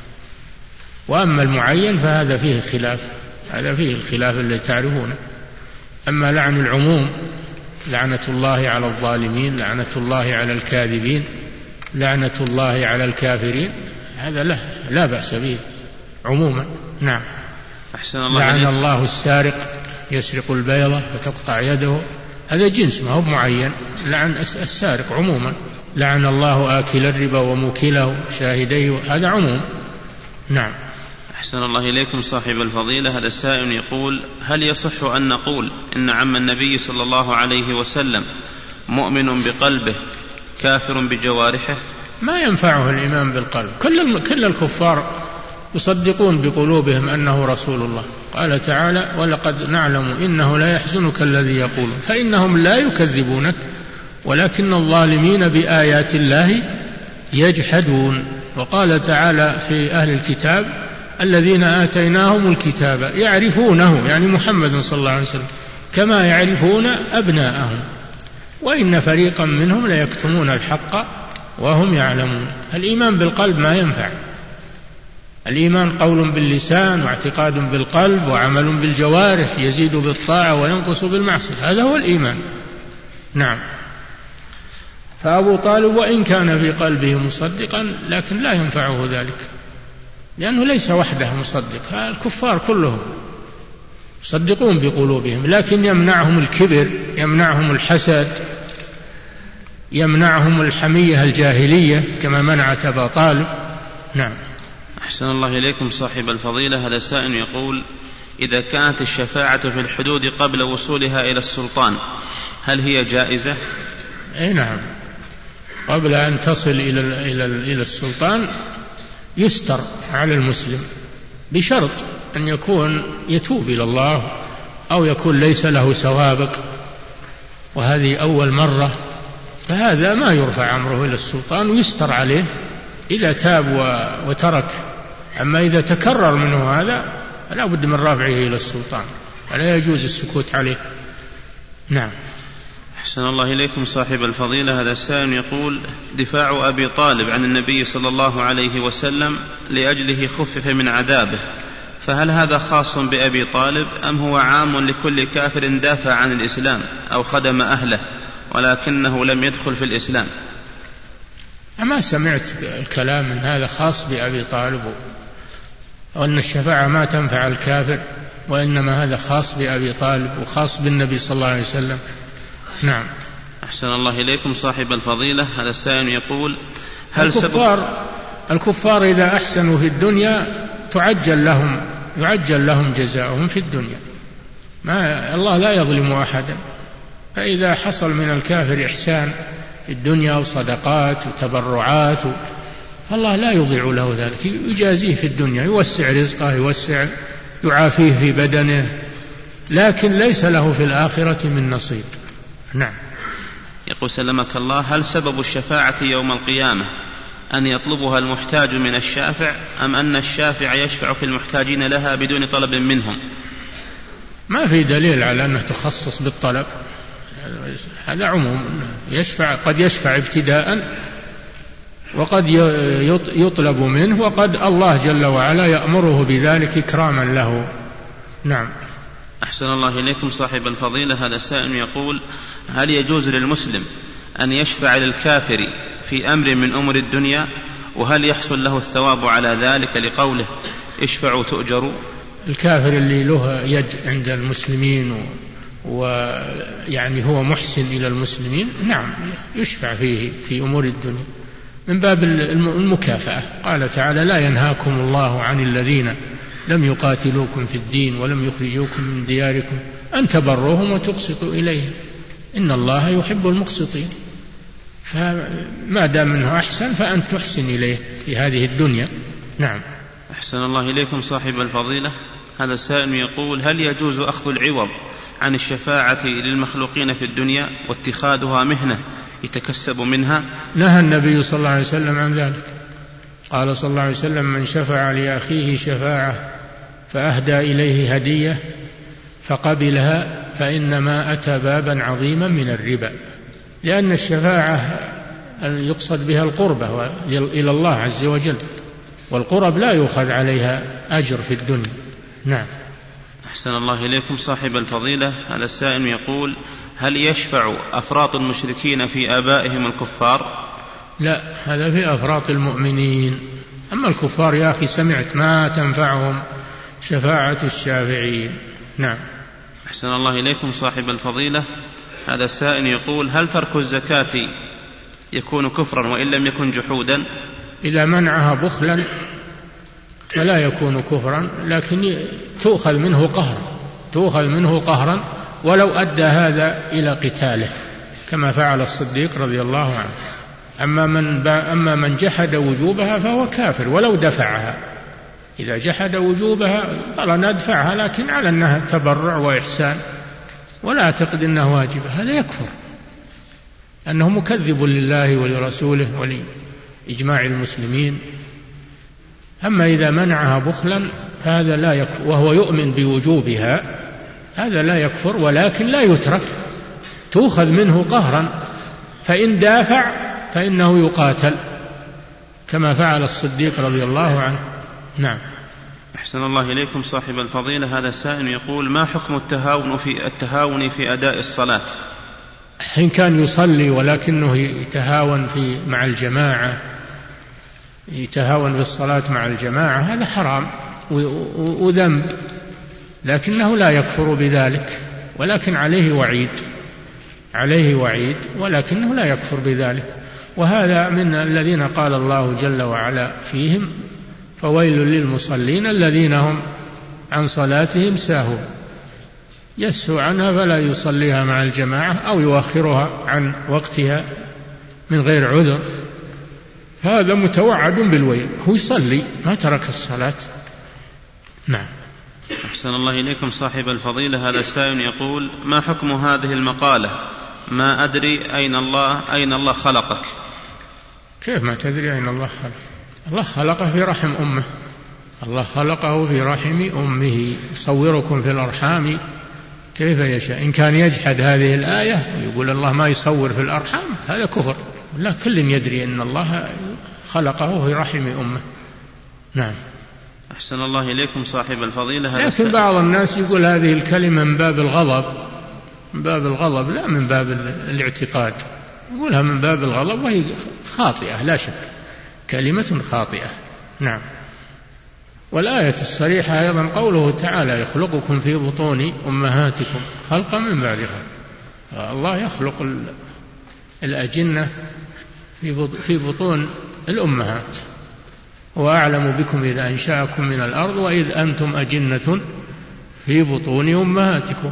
وأما المعين فهذا فيه خلاف، هذا فيه الخلاف اللي تعرفونه. أما لعن العموم، لعنة الله على الظالمين، لعنة الله على الكاذبين، لعنة الله على الكافرين، هذا لا, لا بأس به عموما. نعم. أحسن الله. لعن الله السارق يسرق البيضة فتقطع يده، هذا جنس ما هو معين. لعن السارق عموما. لعن الله آكل الربا وموكله شاهديه، هذا عموم. نعم. أحسن الله إليكم صاحب الفضيلة. هذا السائل يقول: هل يصح أن نقول إن عم النبي صلى الله عليه وسلم مؤمن بقلبه كافر بجوارحه؟ ما ينفعه الإيمان بالقلب. كل كل الكفار يصدقون بقلوبهم أنه رسول الله. قال تعالى: ولقد نعلم إنه لا يحزنك الذي يقولون. فإنهم لا يكذبونك ولكن الظالمين بآيات الله يجحدون. وقال تعالى في أهل الكتاب: الذين آتيناهم الكتاب يعرفونه، يعني محمد صلى الله عليه وسلم، كما يعرفون أبناءهم وإن فريقا منهم ليكتمون الحق وهم يعلمون. الإيمان بالقلب ما ينفع. الإيمان قول باللسان واعتقاد بالقلب وعمل بالجوارح، يزيد بالطاعة وينقص بالمعصية، هذا هو الإيمان. نعم. فأبو طالب وإن كان في قلبه مصدقا لكن لا ينفعه ذلك، لأنه ليس وحده مصدق، الكفار كلهم يصدقون بقلوبهم، لكن يمنعهم الكبر، يمنعهم الحسد، يمنعهم الحمية الجاهلية كما منعت أبا طالب. نعم. أحسن الله إليكم صاحب الفضيلة. هذا سائل يقول: إذا كانت الشفاعة في الحدود قبل وصولها إلى السلطان هل هي جائزة؟ أي نعم، قبل أن تصل إلى إلى إلى السلطان يستر على المسلم بشرط أن يكون يتوب إلى الله أو يكون ليس له سوابق، وهذه أول مرة، فهذا ما يرفع أمره إلى السلطان ويستر عليه إذا تاب وترك. أما إذا تكرر منه هذا فلا بد من رفعه إلى السلطان، ولا يجوز السكوت عليه. نعم. أحسن الله إليكم صاحب الفضيلة. هذا السائل يقول: دفاع أبي طالب عن النبي صلى الله عليه وسلم لأجله خفف من عذابه، فهل هذا خاص بأبي طالب أم هو عام لكل كافر دافع عن الإسلام أو خدم أهله ولكنه لم يدخل في الإسلام؟ أما سمعت الكلام أن هذا خاص بأبي طالب وأن الشفاعة ما تنفع الكافر، وإنما هذا خاص بأبي طالب وخاص بالنبي صلى الله عليه وسلم. نعم. أحسن الله إليكم صاحب الفضيلة. هذا السائل يقول: هل الكفار, الكفار إذا أحسنوا في الدنيا تعجل لهم يعجل لهم جزاؤهم في الدنيا، ما الله لا يظلم أحدا. فإذا حصل من الكافر إحسان في الدنيا وصدقات وتبرعات الله لا يضيع له ذلك، يجازيه في الدنيا، يوسع رزقه، يوسع يعافيه في بدنه، لكن ليس له في الآخرة من نصيب. نعم. يقول سلمك الله: هل سبب الشفاعة يوم القيامة أن يطلبها المحتاج من الشافع، أم أن الشافع يشفع في المحتاجين لها بدون طلب منهم؟ ما في دليل على أنه تخصص بالطلب، هذا عموم، يشفع قد يشفع ابتداء وقد يطلب منه، وقد الله جل وعلا يأمره بذلك إكراما له. نعم. أحسن الله إليكم صاحب الفضيلة. هذا سائل يقول: هل يجوز للمسلم أن يشفع للكافر في أمر من أمور الدنيا، وهل يحصل له الثواب على ذلك لقوله اشفعوا تؤجروا؟ الكافر اللي له يد عند المسلمين ويعني هو محسن إلى المسلمين، نعم يشفع فيه في أمور الدنيا من باب المكافأة. قال تعالى: لا ينهاكم الله عن الذين لم يقاتلوكم في الدين ولم يخرجوكم من دياركم أن تبروهم وتقسطوا إليهم إن الله يحب المقسطين. فما دام منه أحسن فأنت تحسن إليه في هذه الدنيا. نعم. أحسن الله إليكم صاحب الفضيلة. هذا السائل يقول: هل يجوز أخذ العوض عن الشفاعة للمخلوقين في الدنيا واتخاذها مهنة يتكسب منها؟ نهى النبي صلى الله عليه وسلم عن ذلك، قال صلى الله عليه وسلم: من شفع لأخيه شفاعة فأهدى إليه هدية فقبلها فإنما أتى بابا عظيما من الربا، لأن الشفاعة يقصد بها القربة إلى الله عز وجل، والقرب لا يؤخذ عليها أجر في الدنيا. نعم. أحسن الله إليكم صاحب الفضيلة. هذا السائل يقول: هل يشفع أفراط المشركين في آبائهم الكفار؟ لا، هذا في أفراط المؤمنين، أما الكفار يا أخي سمعت ما تنفعهم شفاعة الشافعين. نعم. أحسن الله إليكم صاحب الفضيلة. هذا السائل يقول: هل ترك الزكاة يكون كفرا وإن لم يكن جحودا؟ إذا منعها بخلا فلا يكون كفرا، لكن تؤخذ منه قهرا، تؤخذ منه قهرا ولو أدى هذا إلى قتاله كما فعل الصديق رضي الله عنه. أما من, أما من جحد وجوبها فهو كافر ولو دفعها، إذا جحد وجوبها قال ندفعها لكن على أنها تبرع وإحسان ولا أعتقد أنها واجبة، هذا يكفر أنه مكذب لله ولرسوله ولإجماع المسلمين. أما إذا منعها بخلا هذا لا يكفر، وهو يؤمن بوجوبها، هذا لا يكفر ولكن لا يترك، تؤخذ منه قهرا، فإن دافع فإنه يقاتل كما فعل الصديق رضي الله عنه. نعم. أحسن الله إليكم صاحب الفضيلة. هذا السائل يقول: ما حكم التهاون في التهاون في أداء الصلاة؟ إن كان يصلي ولكنه يتهاون في مع الجماعة، يتهاون في الصلاة مع الجماعة، هذا حرام وذنب، لكنه لا يكفر بذلك، ولكن عليه وعيد، عليه وعيد ولكنه لا يكفر بذلك. وهذا من الذين قال الله جل وعلا فيهم: فويل للمصلين الذين هم عن صلاتهم ساهون، يسهو عنها فلا يصليها مع الجماعة أو يؤخرها عن وقتها من غير عذر، هذا متوعد بالويل، هو يصلي ما ترك الصلاة. نعم. أحسن الله إليكم صاحب الفضيلة. هذا السائل يقول: ما حكم هذه المقالة: ما أدري أين الله أين الله خلقك؟ كيف ما تدري أين الله خلق؟ الله خلقه في رحم أمه، الله خلقه في رحم أمه، يصوركم في الأرحام كيف يشاء. إن كان يجحد هذه الآية ويقول الله ما يصور في الأرحام هذا كفر، لا، كل يدري أن الله خلقه في رحم أمه. نعم. أحسن الله إليكم صاحب الفضيلة. لكن بعض الناس يقول هذه الكلمة من باب الغضب، من باب الغضب لا من باب الاعتقاد، يقولها من باب الغضب وهي خاطئة لا شك، كلمة خاطئة. نعم. والآية الصريحة أيضا قوله تعالى: يخلقكم في بطون أمهاتكم خلقا من بعد خلق. الله يخلق الأجنة في بطون الأمهات. وأعلم بكم إذا أنشأكم من الأرض وإذ أنتم أجنة في بطون أمهاتكم.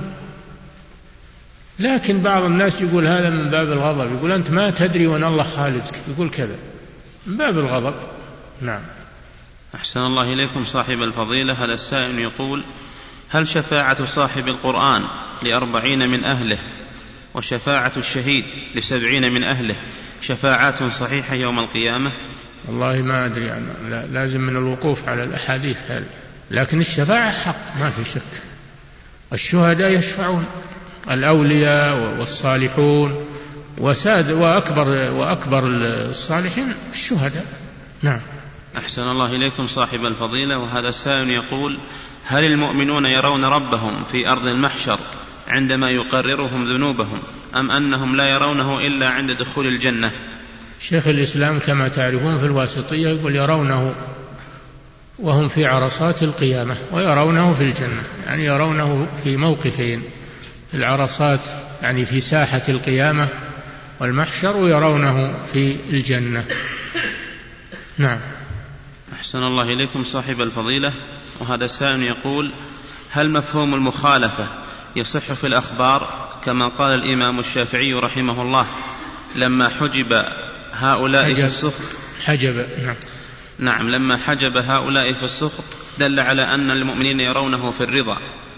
لكن بعض الناس يقول هذا من باب الغضب، يقول أنت ما تدري وأن الله خالقك، يقول كذا من باب الغضب. نعم. أحسن الله إليكم صاحب الفضيلة. هذا السائل يقول: هل شفاعة صاحب القرآن لأربعين من أهله وشفاعة الشهيد لسبعين من أهله شفاعات صحيحة يوم القيامة؟ والله ما أدري أنا، لا لازم من الوقوف على الأحاديث هذه، لكن الشفاعة حق ما في شك. الشهداء يشفعون، الأولياء والصالحون وساد وأكبر وأكبر الصالحين الشهداء. نعم. أحسن الله إليكم صاحب الفضيلة. وهذا السائل يقول: هل المؤمنون يرون ربهم في أرض المحشر عندما يقررهم ذنوبهم، أم أنهم لا يرونه إلا عند دخول الجنة؟ شيخ الإسلام كما تعرفون في الواسطية يقول يرونه وهم في عرصات القيامة ويرونه في الجنة، يعني يرونه في موقفين، العرصات يعني في ساحة القيامة والمحشر، ويرونه في الجنة. نعم. أحسن الله إليكم صاحب الفضيلة. وهذا سائل يقول: هل مفهوم المخالفة يصح في الأخبار كما قال الإمام الشافعي رحمه الله لما حجب هؤلاء حجب في السخط؟ حجب نعم. نعم، لما حجب هؤلاء في السخط دل على أن المؤمنين يرونه في الرضا.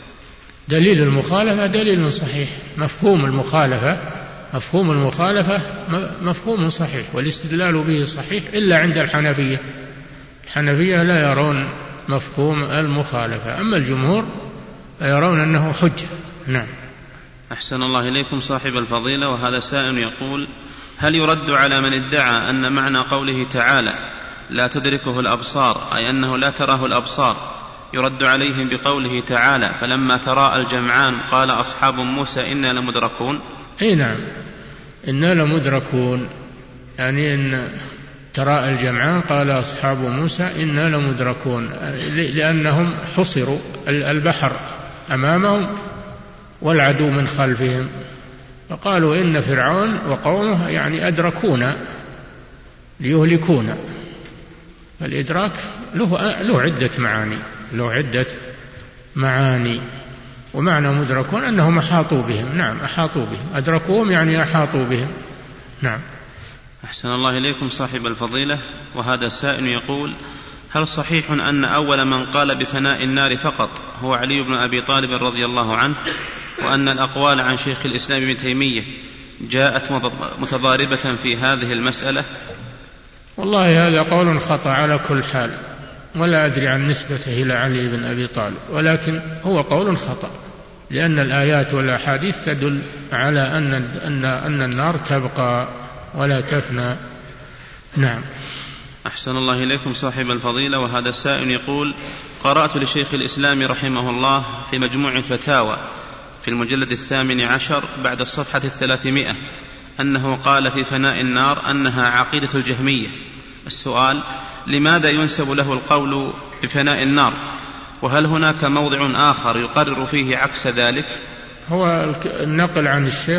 دليل المخالفة دليل صحيح، مفهوم المخالفة مفهوم المخالفة مفهوم صحيح، والاستدلال به صحيح إلا عند الحنفية. الحنفية لا يرون مفهوم المخالفة، أما الجمهور يرون أنه حجة. نعم. أحسن الله إليكم صاحب الفضيلة. وهذا سائل يقول: هل يرد على من ادعى أن معنى قوله تعالى لا تدركه الأبصار أي أنه لا تراه الأبصار، يرد عليهم بقوله تعالى فلما تراءى الجمعان قال أصحاب موسى إنا لمدركون؟ أي نعم، إنا لمدركون، يعني إن تراءى الجمعان قال أصحاب موسى إنا لمدركون، لأنهم حصروا، البحر أمامهم والعدو من خلفهم، فقالوا إن فرعون وقومه يعني أدركونا ليهلكونا. فالإدراك له, له عدة معاني له عدة معاني ومعنى مدركون أنهم أحاطوا بهم. نعم، أحاطوا بهم، أدركوهم يعني أحاطوا بهم. نعم. أحسن الله إليكم صاحب الفضيلة. وهذا سائل يقول: هل صحيح أن أول من قال بفناء النار فقط هو علي بن أبي طالب رضي الله عنه، وأن الأقوال عن شيخ الإسلام ابن تيمية جاءت متضاربة في هذه المسألة؟ والله هذا قول خطأ على كل حال، ولا أدري عن نسبته إلى علي بن أبي طالب، ولكن هو قول خطأ، لأن الآيات والأحاديث تدل على أن, أن, أن النار تبقى ولا تفنى. نعم. أحسن الله إليكم صاحب الفضيلة. وهذا السائل يقول: قرأت لشيخ الإسلام رحمه الله في مجموع الفتاوى في المجلد الثامن عشر بعد الصفحة الثلاثمائة أنه قال في فناء النار أنها عقيدة الجهمية. السؤال: لماذا ينسب له القول بفناء النار؟ وهل هناك موضع آخر يقرر فيه عكس ذلك؟ هو النقل عن الشيخ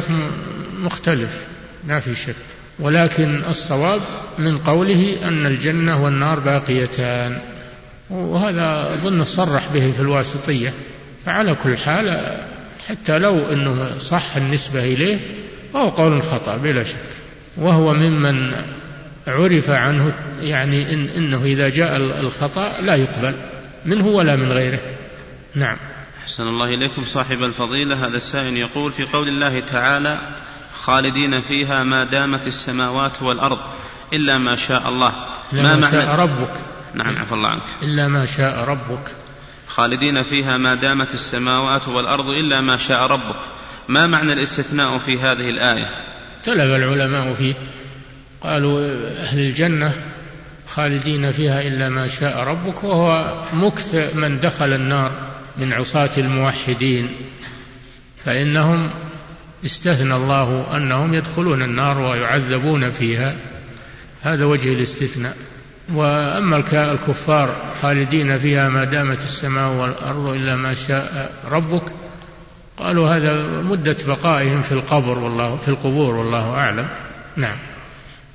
مختلف ما في شك، ولكن الصواب من قوله أن الجنة والنار باقيتان، وهذا أظن صرح به في الواسطية. فعلى كل حال حتى لو أنه صح النسبة إليه فهو قول خطأ بلا شك، وهو ممن عرف عنه يعني إن إنه إذا جاء الخطأ لا يقبل منه ولا من غيره. نعم. أحسن الله إليكم صاحب الفضيلة. هذا السائل يقول: في قول الله تعالى خالدين فيها ما دامت السماوات والأرض إلا ما شاء الله، ما معنى شاء ربك؟ نعم عفى الله عنك. إلا ما شاء ربك. خالدين فيها ما دامت السماوات والأرض إلا ما شاء ربك، ما معنى الاستثناء في هذه الآية؟ اختلف العلماء فيه، قالوا أهل الجنة خالدين فيها إلا ما شاء ربك، وهو مكث من دخل النار من عصاة الموحدين، فإنهم استثنى الله أنهم يدخلون النار ويعذبون فيها، هذا وجه الاستثناء. وأما الكفار خالدين فيها ما دامت السماء والأرض إلا ما شاء ربك، قالوا هذا مدة بقائهم في القبر والله في القبور والله أعلم. نعم.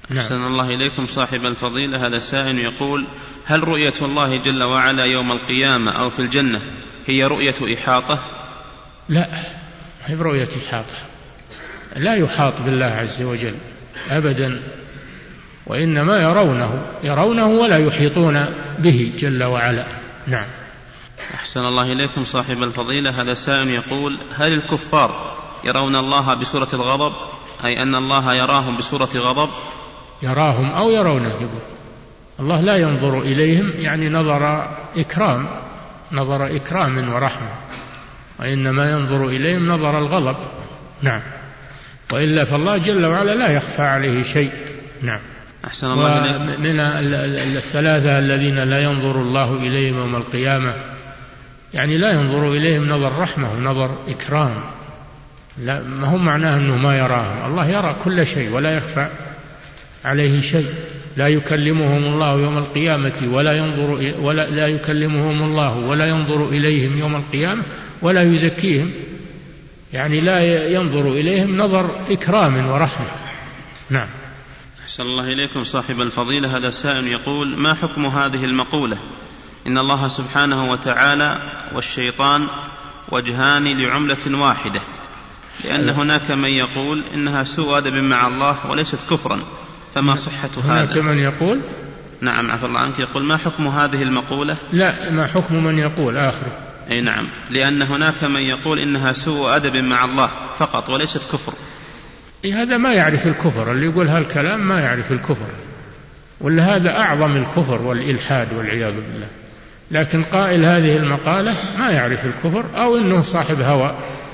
نعم. أحسن الله إليكم صاحب الفضيلة. هذا سائل يقول: هل رؤية الله جل وعلا يوم القيامة أو في الجنة هي رؤية إحاطة؟ لا، هي رؤية إحاطة، لا يحاط بالله عز وجل أبدا، وإنما يرونه يرونه ولا يحيطون به جل وعلا. نعم. أحسن الله إليكم صاحب الفضيلة. هذا سائل يقول: هل الكفار يرون الله بسورة الغضب، أي أن الله يراهم بسورة غضب؟ يراهم أو يرونه، الله لا ينظر إليهم يعني نظر إكرام، نظر إكرام ورحمة، وإنما ينظر إليهم نظر الغضب. نعم. وإلا فالله جل وعلا لا يخفى عليه شيء. نعم. أحسن الله إليكم. ومن الثلاثة الذين لا ينظر الله إليهم يوم القيامة، يعني لا ينظر إليهم نظر رحمة ونظر إكرام، لا، ما هو معناه أنه ما يراهم، الله يرى كل شيء ولا يخفى عليه شيء. لا يكلمهم الله يوم القيامة ولا ينظر ولا لا يكلمهم الله ولا ينظر إليهم يوم القيامة ولا يزكيهم، يعني لا ينظر إليهم نظر إكرام ورحمة. نعم. أحسن الله إليكم صاحب الفضيلة. هذا سائل يقول: ما حكم هذه المقولة: إن الله سبحانه وتعالى والشيطان وجهان لعملة واحدة، لأن هناك من يقول إنها سوء أدب مع الله وليست كفرا، فما صحة هذا؟ هناك من يقول، نعم عفى الله عنك، يقول: ما حكم هذه المقولة؟ لا، ما حكم من يقول آخر. أي نعم، لأن هناك من يقول إنها سوء أدب مع الله فقط وليست كفر. إيه، هذا ما يعرف الكفر، اللي يقول هالكلام ما يعرف الكفر، ولا هذا أعظم الكفر والإلحاد والعياذ بالله. لكن قائل هذه المقالة ما يعرف الكفر، أو إنه صاحب هوى،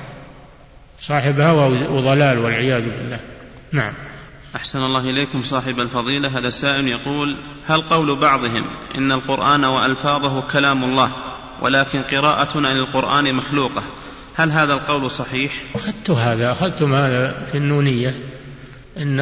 صاحب هوى وضلال والعياذ بالله. نعم. أحسن الله إليكم صاحب الفضيلة. هذا سائل يقول: هل قول بعضهم إن القرآن وألفاظه كلام الله ولكن قراءتنا للقرآن مخلوقة، هل هذا القول صحيح؟ أخذت هذا أخذتم هذا في النونية، إن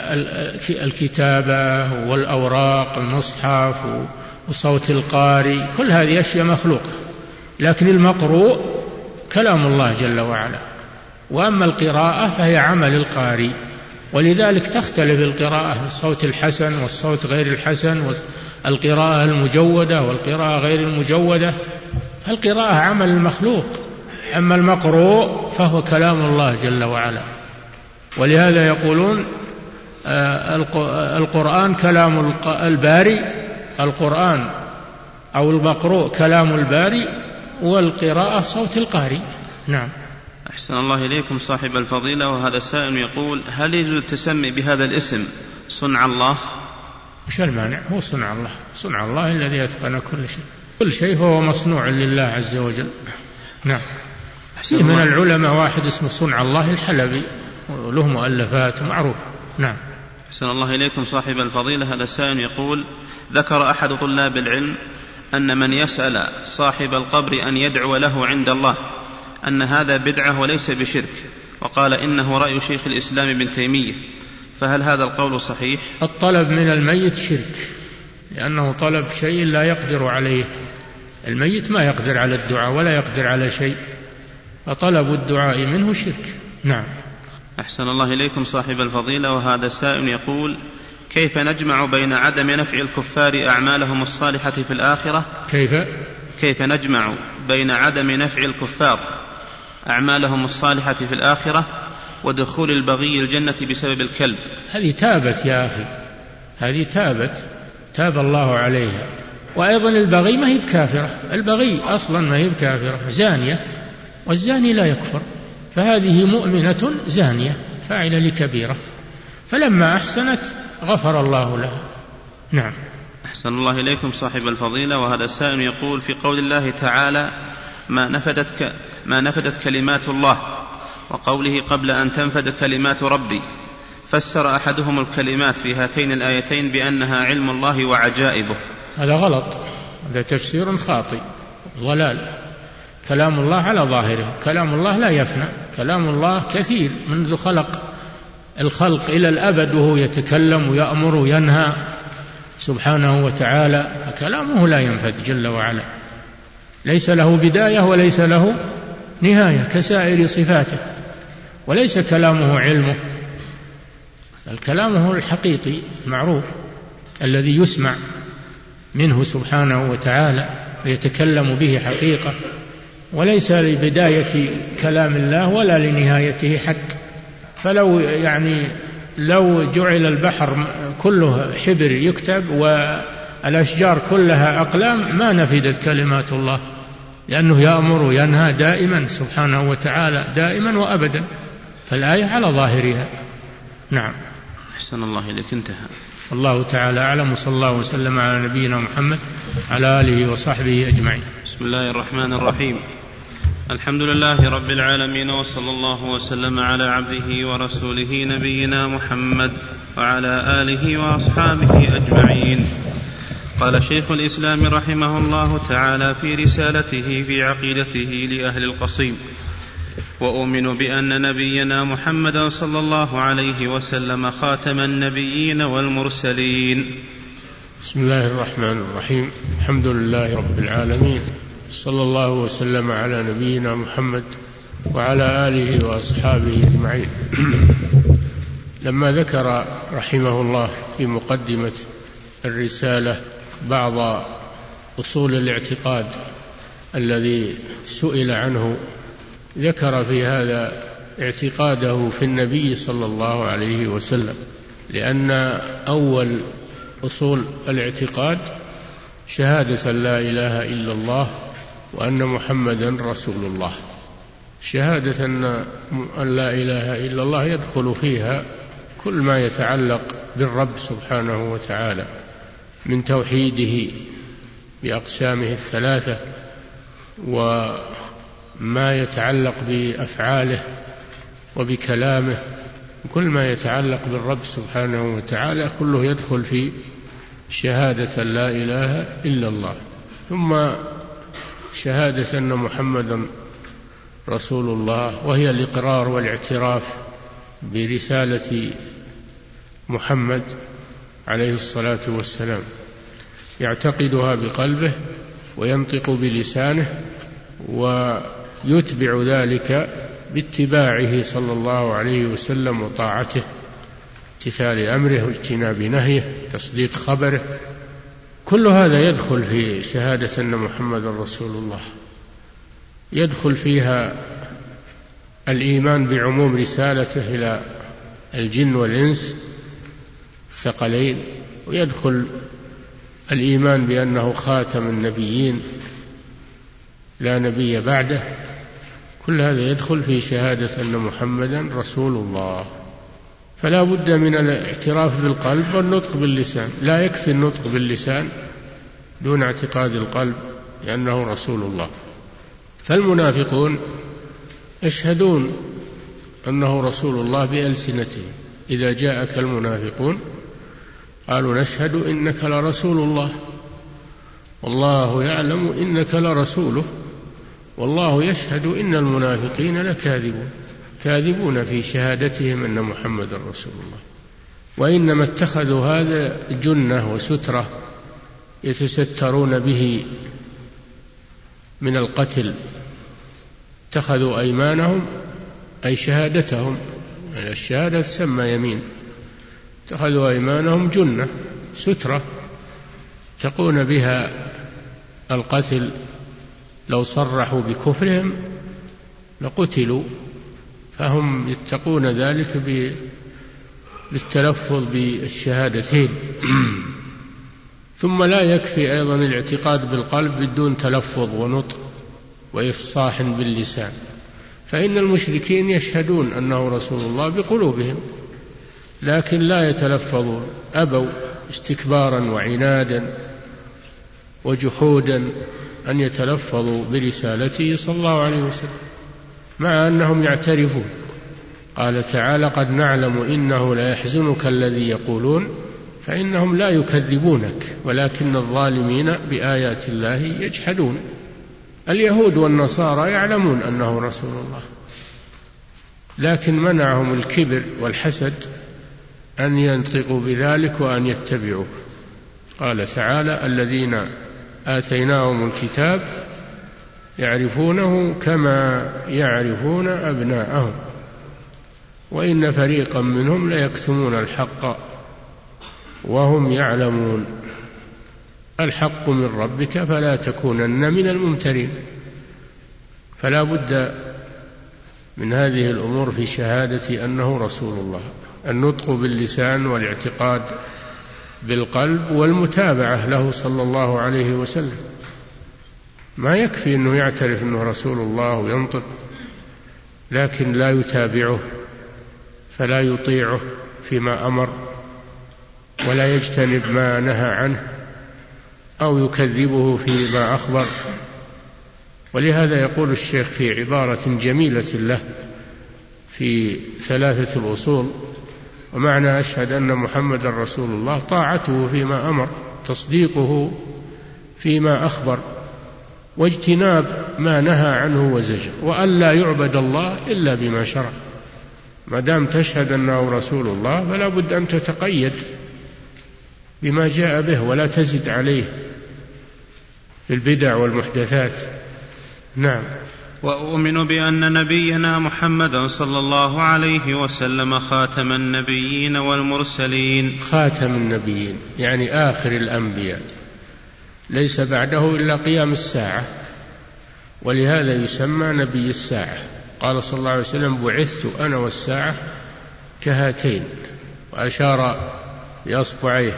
الكتابة والأوراق المصحف وصوت القارئ كل هذه أشياء مخلوقة، لكن المقروء كلام الله جل وعلا، وأما القراءة فهي عمل القارئ، ولذلك تختلف القراءة، الصوت الحسن والصوت غير الحسن، والقراءة المجودة والقراءة غير المجودة. القراءة عمل المخلوق، أما المقروء فهو كلام الله جل وعلا. ولهذا يقولون القرآن كلام الباري، القرآن أو المقروء كلام الباري، والقراءة صوت القارئ. نعم. أحسن الله إليكم صاحب الفضيلة. وهذا السائل يقول: هل يجوز التسمي بهذا الاسم صنع الله؟ مش المانع؟ هو صنع الله، صنع الله الذي أتقن كل شيء، كل شيء هو مصنوع لله عز وجل. نعم. فيه من العلماء واحد اسمه صنع الله الحلبي، له مؤلفات معروف. نعم. أحسن الله إليكم صاحب الفضيلة. هذا السائل يقول: ذكر أحد طلاب العلم أن من يسأل صاحب القبر أن يدعو له عند الله أن هذا بدعة وليس بشرك، وقال إنه رأي شيخ الإسلام ابن تيمية، فهل هذا القول صحيح؟ الطلب من الميت شرك، لأنه طلب شيء لا يقدر عليه، الميت ما يقدر على الدعاء ولا يقدر على شيء، فطلب الدعاء منه شرك. نعم. أحسن الله إليكم صاحب الفضيلة. وهذا سائل يقول: كيف نجمع بين عدم نفع الكفار أعمالهم الصالحة في الآخرة؟ كيف كيف نجمع بين عدم نفع الكفار أعمالهم الصالحة في الآخرة ودخول البغي الجنة بسبب الكلب؟ هذه تابت يا أخي، هذه تابت، تاب الله عليها. وأيضا البغي ما هي بكافرة، البغي أصلا ما هي بكافرة، زانية، والزاني لا يكفر، فهذه مؤمنة زانية فاعلة لكبيرة، فلما أحسنت غفر الله لها. نعم. أحسن الله إليكم صاحب الفضيلة. وهذا السائل يقول: في قول الله تعالى: ما نفدت, ك... ما نفدت كلمات الله، وقوله: قبل أن تنفد كلمات ربي، فسر أحدهم الكلمات في هاتين الآيتين بأنها علم الله وعجائبه. هذا غلط، هذا تفسير خاطئ ضلال. كلام الله على ظاهره، كلام الله لا يفنى، كلام الله كثير منذ خلق الخلق إلى الأبد وهو يتكلم ويأمر وينهى سبحانه وتعالى، فكلامه لا ينفد جل وعلا، ليس له بداية وليس له نهاية كسائر صفاته، وليس كلامه علمه، الكلام هو الحقيقي معروف الذي يسمع منه سبحانه وتعالى ويتكلم به حقيقة، وليس لبداية كلام الله ولا لنهايته حد. فلو يعني لو جعل البحر كله حبر يكتب والأشجار كلها أقلام ما نفدت كلمات الله، لأنه يأمر وينهى دائما سبحانه وتعالى دائما وأبدا، فالآية على ظاهرها. نعم. أحسن الله إليك. انتهى. الله تعالى أعلم، وصلى الله وسلم على نبينا محمد على آله وصحبه أجمعين. بسم الله الرحمن الرحيم. الحمد لله رب العالمين، وصلى الله وسلم على عبده ورسوله نبينا محمد وعلى آله وأصحابه أجمعين. قال شيخ الإسلام رحمه الله تعالى في رسالته في عقيدته لأهل القصيم: وأؤمن بأن نبينا محمدا صلى الله عليه وسلم خاتم النبيين والمرسلين. بسم الله الرحمن الرحيم. الحمد لله رب العالمين، صلى الله وسلم على نبينا محمد وعلى آله وأصحابه أجمعين. لما ذكر رحمه الله في مقدمة الرسالة بعض أصول الاعتقاد الذي سئل عنه، ذكر في هذا اعتقاده في النبي صلى الله عليه وسلم، لأن أول أصول الاعتقاد شهادة لا إله إلا الله وأن محمدا رسول الله. شهادة أن لا إله إلا الله يدخل فيها كل ما يتعلق بالرب سبحانه وتعالى من توحيده بأقسامه الثلاثة، وما يتعلق بأفعاله وبكلامه، كل ما يتعلق بالرب سبحانه وتعالى كله يدخل في شهادة لا إله إلا الله. ثم شهادة أن محمدا رسول الله، وهي الإقرار والاعتراف برسالة محمد عليه الصلاة والسلام، يعتقدها بقلبه وينطق بلسانه ويتبع ذلك باتباعه صلى الله عليه وسلم وطاعته، امتثال أمره واجتناب نهيه، تصديق خبره. كل هذا يدخل في شهادة أن محمد رسول الله. يدخل فيها الإيمان بعموم رسالته إلى الجن والإنس الثقلين، ويدخل الإيمان بأنه خاتم النبيين لا نبي بعده. كل هذا يدخل في شهادة أن محمدا رسول الله. فلا بد من الاعتراف بالقلب والنطق باللسان، لا يكفي النطق باللسان دون اعتقاد القلب لأنه رسول الله. فالمنافقون يشهدون أنه رسول الله بألسنتهم، إذا جاءك المنافقون قالوا نشهد إنك لرسول الله والله يعلم إنك لرسوله والله يشهد إن المنافقين لكاذبون، كاذبون في شهادتهم أن محمد رسول الله. وإنما اتخذوا هذا جنة وسترة يتسترون به من القتل، اتخذوا أيمانهم أي شهادتهم، يعني الشهادة تسمى يمين، اتخذوا أيمانهم جنة سترة يتقون بها القتل، لو صرحوا بكفرهم لقتلوا، فهم يتقون ذلك بالتلفظ بالشهادتين. ثم لا يكفي أيضا الاعتقاد بالقلب بدون تلفظ ونطق وإفصاح باللسان، فإن المشركين يشهدون أنه رسول الله بقلوبهم لكن لا يتلفظون، أبوا استكبارا وعنادا وجحودا أن يتلفظوا برسالته صلى الله عليه وسلم، مع أنهم يعترفون. قال تعالى قد نعلم إنه لا يحزنك الذي يقولون فإنهم لا يكذبونك ولكن الظالمين بآيات الله يجحدون. اليهود والنصارى يعلمون أنه رسول الله، لكن منعهم الكبر والحسد أن ينطقوا بذلك وأن يتبعوه. قال تعالى الذين آتيناهم الكتاب يعرفونه كما يعرفون أبناءهم. وإن فريقا منهم ليكتمون الحق وهم يعلمون. الحق من ربك فلا تكونن من الممترين. فلا بد من هذه الأمور في شهادة أنه رسول الله: النطق باللسان والاعتقاد بالقلب والمتابعة له صلى الله عليه وسلم. ما يكفي أنه يعترف أنه رسول الله وينطق لكن لا يتابعه، فلا يطيعه فيما أمر ولا يجتنب ما نهى عنه أو يكذبه فيما أخبر. ولهذا يقول الشيخ في عبارة جميلة له في ثلاثة الأصول: ومعنى أشهد أن محمد رسول الله طاعته فيما أمر، تصديقه فيما أخبر، واجتناب ما نهى عنه وزجر، وأن لا يعبد الله إلا بما شرع. ما دام تشهد أنه رسول الله فلا بد أن تتقيد بما جاء به ولا تزد عليه في البدع والمحدثات. نعم. وأؤمن بأن نبينا محمدا صلى الله عليه وسلم خاتم النبيين والمرسلين. خاتم النبيين يعني آخر الأنبياء، ليس بعده إلا قيام الساعة، ولهذا يسمى نبي الساعة. قال صلى الله عليه وسلم: بعثت أنا والساعة كهاتين، وأشار بأصبعيه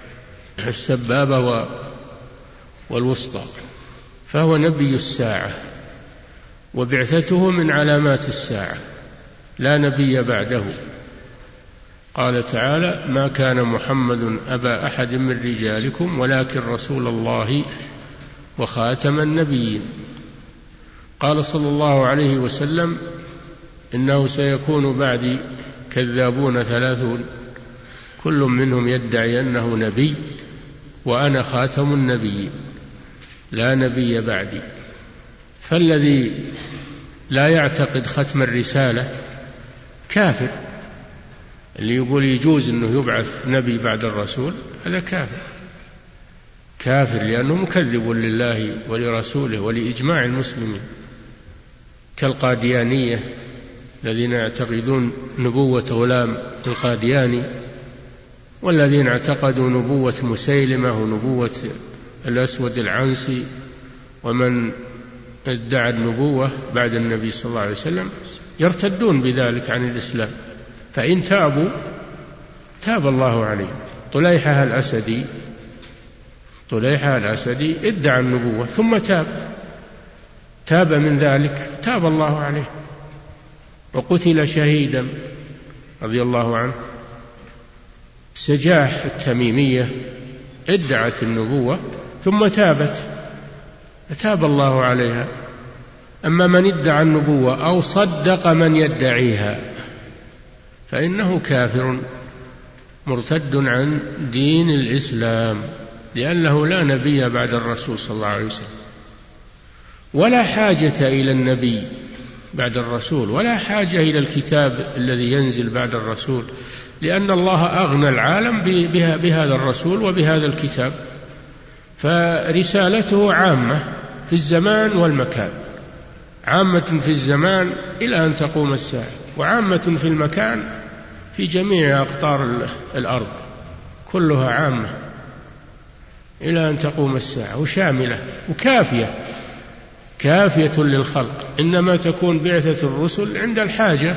السبابة والوسطى. فهو نبي الساعة، وبعثته من علامات الساعة، لا نبي بعده. قال تعالى: ما كان محمد أبا أحد من رجالكم ولكن رسول الله وخاتم النبيين. قال صلى الله عليه وسلم: إنه سيكون بعدي كذابون ثلاثون كل منهم يدعي أنه نبي وأنا خاتم النبيين لا نبي بعدي. فالذي لا يعتقد ختم الرسالة كافر. اللي يقول يجوز أنه يبعث نبي بعد الرسول هذا كافر، كافر لأنه مكذب لله ولرسوله ولإجماع المسلمين، كالقاديانية الذين يعتقدون نبوة غلام القادياني، والذين اعتقدوا نبوة مسيلمة ونبوة الأسود العنسي، ومن ادعى النبوة بعد النبي صلى الله عليه وسلم يرتدون بذلك عن الإسلام. فإن تابوا تاب الله عليهم. طليحة الأسدي طليحة الأسدي ادعى النبوة ثم تاب تاب من ذلك تاب الله عليه وقتل شهيدا رضي الله عنه. سجاح التميمية ادعت النبوة ثم تابت فتاب الله عليها. أما من ادعى النبوة أو صدق من يدعيها فإنه كافر مرتد عن دين الإسلام، لأنه لا نبي بعد الرسول صلى الله عليه وسلم، ولا حاجة إلى النبي بعد الرسول، ولا حاجة إلى الكتاب الذي ينزل بعد الرسول، لأن الله أغنى العالم بهذا الرسول وبهذا الكتاب. فرسالته عامة في الزمان والمكان، عامة في الزمان إلى أن تقوم الساعة، وعامة في المكان في جميع أقطار الأرض، كلها عامة إلى أن تقوم الساعة، وشاملة وكافية كافية للخلق. إنما تكون بعثة الرسل عند الحاجة،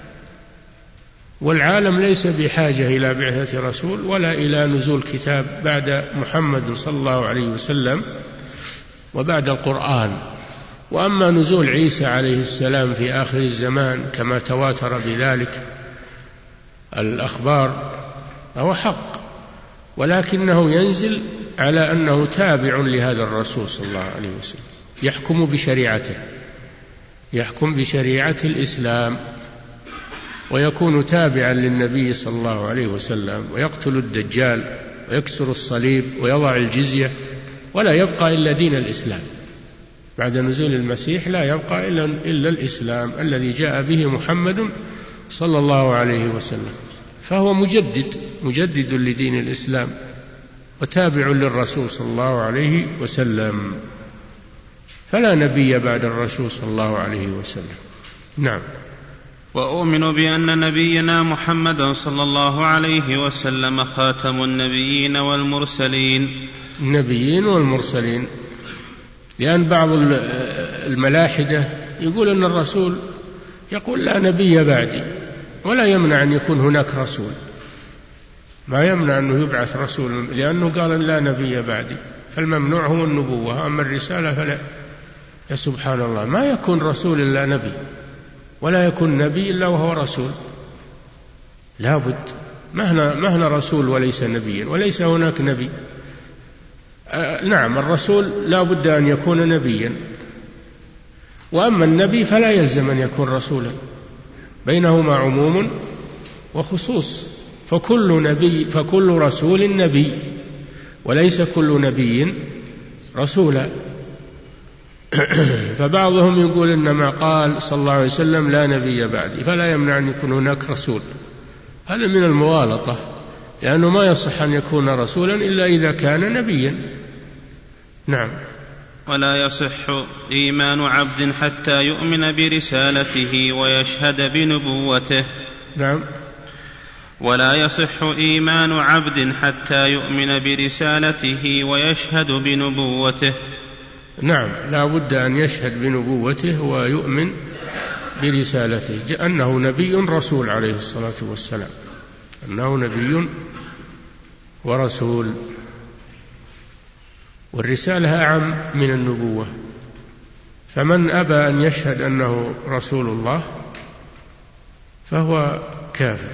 والعالم ليس بحاجة إلى بعثة رسول ولا إلى نزول كتاب بعد محمد صلى الله عليه وسلم وبعد القرآن. وأما نزول عيسى عليه السلام في آخر الزمان كما تواتر بذلك الأخبار هو حق، ولكنه ينزل على أنه تابع لهذا الرسول صلى الله عليه وسلم، يحكم بشريعته، يحكم بشريعة الإسلام، ويكون تابعا للنبي صلى الله عليه وسلم، ويقتل الدجال ويكسر الصليب ويضع الجزية، ولا يبقى إلا دين الإسلام. بعد نزول المسيح لا يبقى إلا, إلا الإسلام الذي جاء به محمد صلى الله عليه وسلم. فهو مجدد مجدد لدين الإسلام وتابع للرسول صلى الله عليه وسلم، فلا نبي بعد الرسول صلى الله عليه وسلم. نعم. وأؤمن بأن نبينا محمدا صلى الله عليه وسلم خاتم النبيين والمرسلين. النبيين والمرسلين، لأن بعض الملاحدة يقول أن الرسول يقول لا نبي بعدي، ولا يمنع أن يكون هناك رسول، ما يمنع أنه يبعث رسول، لأنه قال لا نبي بعدي، فالممنوع هو النبوة، أما الرسالة فلا. يا سبحان الله، ما يكون رسول إلا نبي، ولا يكون نبي إلا وهو رسول، لا بد. مهنا, مهنا رسول وليس نبيا، وليس هناك نبي. آه نعم، الرسول لا بد أن يكون نبيا، وأما النبي فلا يلزم أن يكون رسولا، بينهما عموم وخصوص، فكل نبي فكل رسول نبي، وليس كل نبي رسولا. فبعضهم يقول إنما قال صلى الله عليه وسلم لا نبي بعدي، فلا يمنع أن يكون هناك رسول. هذا من المغالطة، لأنه ما يصح أن يكون رسولا إلا إذا كان نبيا. نعم. ولا يصح إيمان عبد حتى يؤمن برسالته ويشهد بنبوته. نعم. ولا يصح إيمان عبد حتى يؤمن برسالته ويشهد بنبوته. نعم، لا بد أن يشهد بنبوته ويؤمن برسالته، أنه نبي رسول عليه الصلاة والسلام، أنه نبي ورسول، والرسالة أعم من النبوة. فمن أبى أن يشهد أنه رسول الله فهو كافر،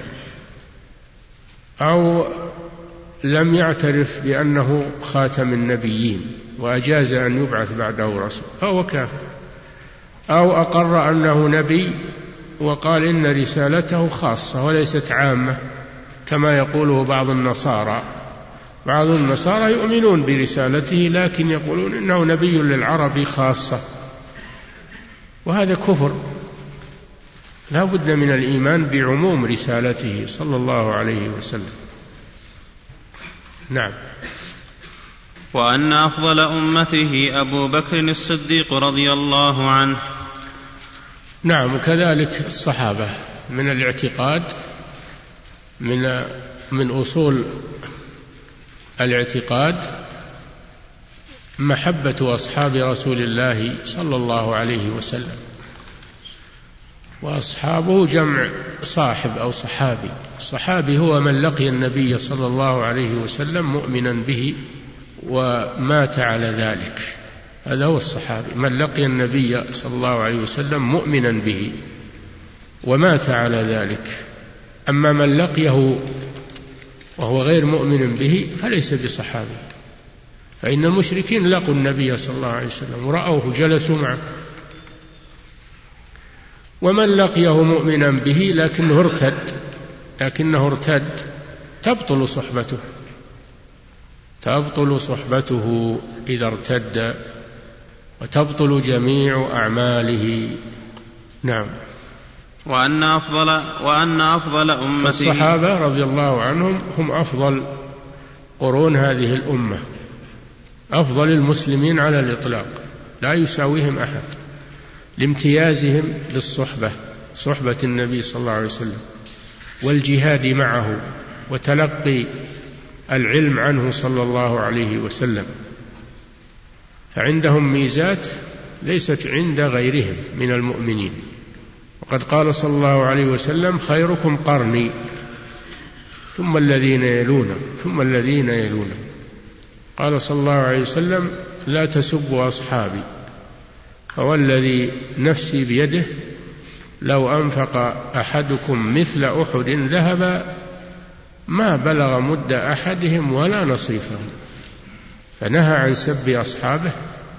أو لم يعترف بأنه خاتم النبيين وأجاز أن يبعث بعده رسول فهو كافر، أو أقر أنه نبي وقال إن رسالته خاصة وليست عامة كما يقوله بعض النصارى. بعض النصارى يؤمنون برسالته لكن يقولون إنه نبي للعرب خاصة، وهذا كفر. لا بد من الإيمان بعموم رسالته صلى الله عليه وسلم. نعم. وأن أفضل أمته أبو بكر الصديق رضي الله عنه. نعم، وكذلك الصحابة من الاعتقاد، من من أصول الاعتقاد محبة أصحاب رسول الله صلى الله عليه وسلم، وأصحابه جمع صاحب أو صحابي. الصحابي هو من لقي النبي صلى الله عليه وسلم مؤمنا به ومات على ذلك، هذا هو الصحابي، من لقي النبي صلى الله عليه وسلم مؤمنا به ومات على ذلك. أما من لقيه وهو غير مؤمن به فليس بصحابي، فإن المشركين لقوا النبي صلى الله عليه وسلم ورأوه جلسوا معه. ومن لقيه مؤمنا به لكنه ارتد لكنه ارتد تبطل صحبته تبطل صحبته إذا ارتد، وتبطل جميع أعماله. نعم. وأن أفضل وأن أفضل أمته، فالصحابة رضي الله عنهم هم أفضل قرون هذه الأمة، أفضل المسلمين على الإطلاق، لا يساويهم أحد، لامتيازهم بالصحبة، صحبة النبي صلى الله عليه وسلم، والجهاد معه، وتلقي العلم عنه صلى الله عليه وسلم. فعندهم ميزات ليست عند غيرهم من المؤمنين. وقد قال صلى الله عليه وسلم: خيركم قرني ثم الذين يلونهم ثم الذين يلونهم. قال صلى الله عليه وسلم: لا تسبوا أصحابي، فوالذي نفسي بيده لو أنفق أحدكم مثل أحد ذهبا ما بلغ مد أحدهم ولا نصيفه. فنهى عن سب أصحابه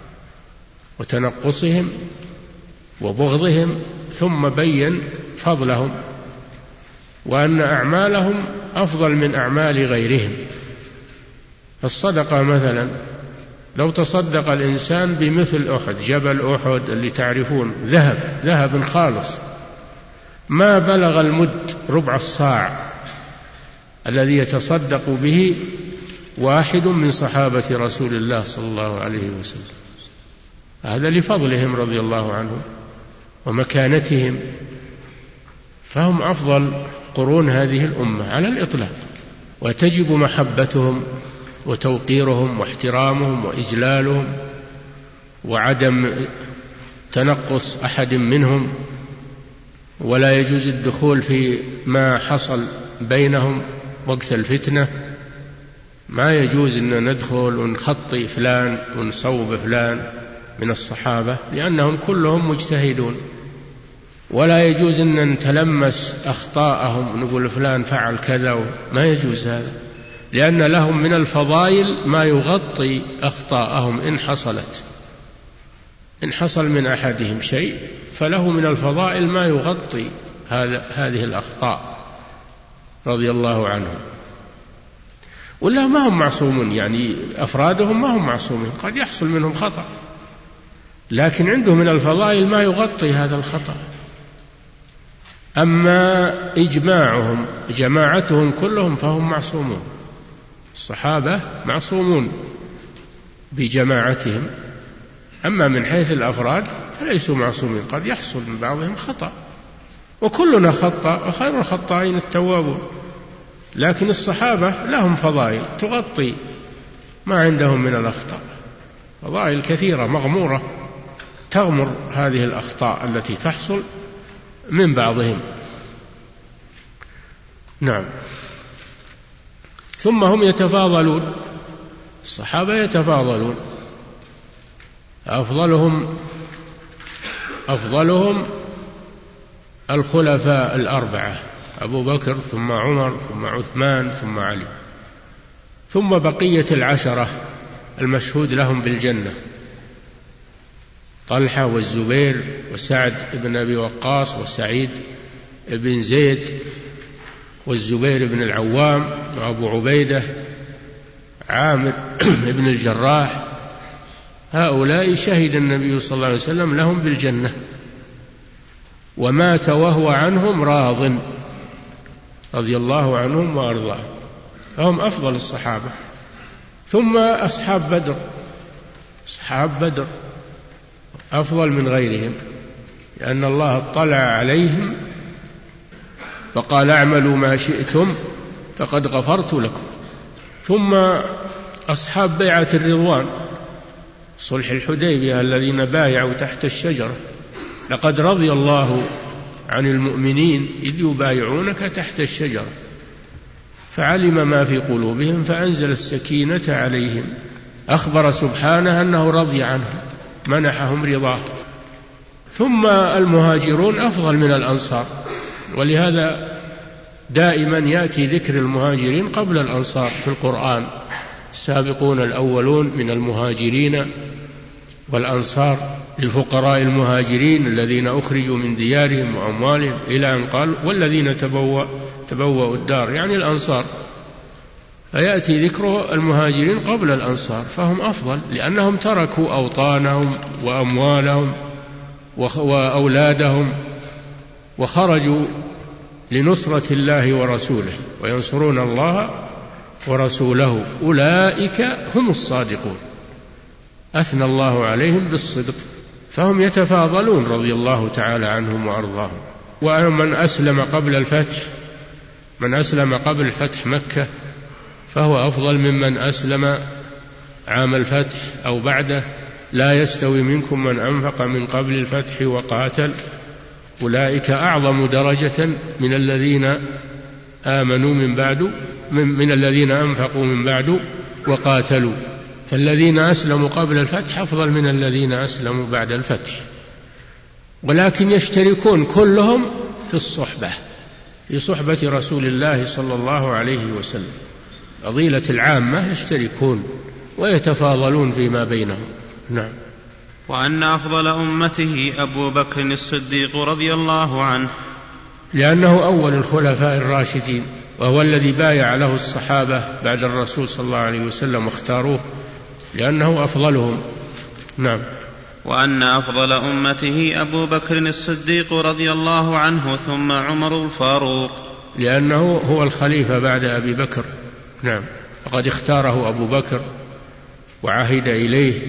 وتنقصهم وبغضهم، ثم بين فضلهم وأن أعمالهم أفضل من أعمال غيرهم. الصدقة مثلا، لو تصدق الإنسان بمثل أحد، جبل أحد اللي تعرفون، ذهب ذهب خالص، ما بلغ المد ربع الصاع الذي يتصدق به واحد من صحابة رسول الله صلى الله عليه وسلم. هذا لفضلهم رضي الله عنهم ومكانتهم فهم أفضل قرون هذه الأمة على الإطلاق، وتجب محبتهم وتوقيرهم واحترامهم وإجلالهم وعدم تنقص أحد منهم، ولا يجوز الدخول في ما حصل بينهم وقت الفتنة. ما يجوز أن ندخل ونخطي فلان ونصوب فلان من الصحابة، لأنهم كلهم مجتهدون، ولا يجوز أن نتلمس أخطاءهم ونقول فلان فعل كذا، ما يجوز هذا، لأن لهم من الفضائل ما يغطي أخطاءهم إن حصلت. إن حصل من أحدهم شيء فله من الفضائل ما يغطي هذا هذه الأخطاء رضي الله عنهم. ولا ما هم معصومون، يعني أفرادهم ما هم معصومين، قد يحصل منهم خطأ، لكن عندهم من الفضائل ما يغطي هذا الخطأ. أما إجماعهم جماعتهم كلهم فهم معصومون، الصحابة معصومون بجماعتهم. أما من حيث الأفراد فليسوا معصومين، قد يحصل من بعضهم خطأ، وكلنا خطأ وخير الخطائين التوابون، لكن الصحابة لهم فضائل تغطي ما عندهم من الأخطاء، فضائل كثيرة مغمورة تغمر هذه الأخطاء التي تحصل من بعضهم. نعم. ثم هم يتفاضلون، الصحابة يتفاضلون، أفضلهم أفضلهم الخلفاء الأربعة، أبو بكر ثم عمر ثم عثمان ثم علي، ثم بقية العشرة المشهود لهم بالجنة، طلحة والزبير وسعد بن أبي وقاص وسعيد بن زيد والزبير بن العوام وأبو عبيدة عامر بن الجراح. هؤلاء شهد النبي صلى الله عليه وسلم لهم بالجنة، ومات وهو عنهم راض رضي الله عنهم وأرضاهم، فهم أفضل الصحابة. ثم أصحاب بدر، أصحاب بدر أفضل من غيرهم، لأن الله اطلع عليهم فقال اعملوا ما شئتم فقد غفرت لكم. ثم أصحاب بيعة الرضوان، صلح الحديبية الذين بايعوا تحت الشجرة، لقد رضي الله عن المؤمنين إذ يبايعونك تحت الشجرة فعلم ما في قلوبهم فأنزل السكينة عليهم، أخبر سبحانه أنه رضي عنهم منحهم رضاه. ثم المهاجرون أفضل من الأنصار، ولهذا دائما يأتي ذكر المهاجرين قبل الأنصار في القرآن، السابقون الأولون من المهاجرين والأنصار للفقراء المهاجرين الذين أخرجوا من ديارهم وأموالهم إلى أن قال والذين تبوأ تبوأوا الدار، يعني الأنصار، فيأتي ذكر المهاجرين قبل الأنصار، فهم أفضل لأنهم تركوا أوطانهم وأموالهم وأولادهم وخرجوا لنصرة الله ورسوله، وينصرون الله ورسوله، أولئك هم الصادقون، أثنى الله عليهم بالصدق، فهم يتفاضلون رضي الله تعالى عنهم وأرضاهم. ومن أسلم قبل الفتح، من أسلم قبل فتح مكة فهو أفضل ممن أسلم عام الفتح أو بعده، لا يستوي منكم من أنفق من قبل الفتح وقاتل، أولئك أعظم درجة من الذين آمنوا من بعد من, من الذين أنفقوا من بعد وقاتلوا، فالذين أسلموا قبل الفتح أفضل من الذين أسلموا بعد الفتح، ولكن يشتركون كلهم في الصحبة، في صحبة رسول الله صلى الله عليه وسلم، فضيلة العامة يشتركون ويتفاضلون فيما بينهم. نعم. وأن أفضل أمته أبو بكر الصديق رضي الله عنه، لأنه أول الخلفاء الراشدين، وهو الذي بايع له الصحابة بعد الرسول صلى الله عليه وسلم واختاروه لأنه أفضلهم. نعم. وأن أفضل أمته أبو بكر الصديق رضي الله عنه ثم عمر الفاروق، لأنه هو الخليفة بعد أبي بكر. نعم. فقد اختاره أبو بكر وعهد إليه،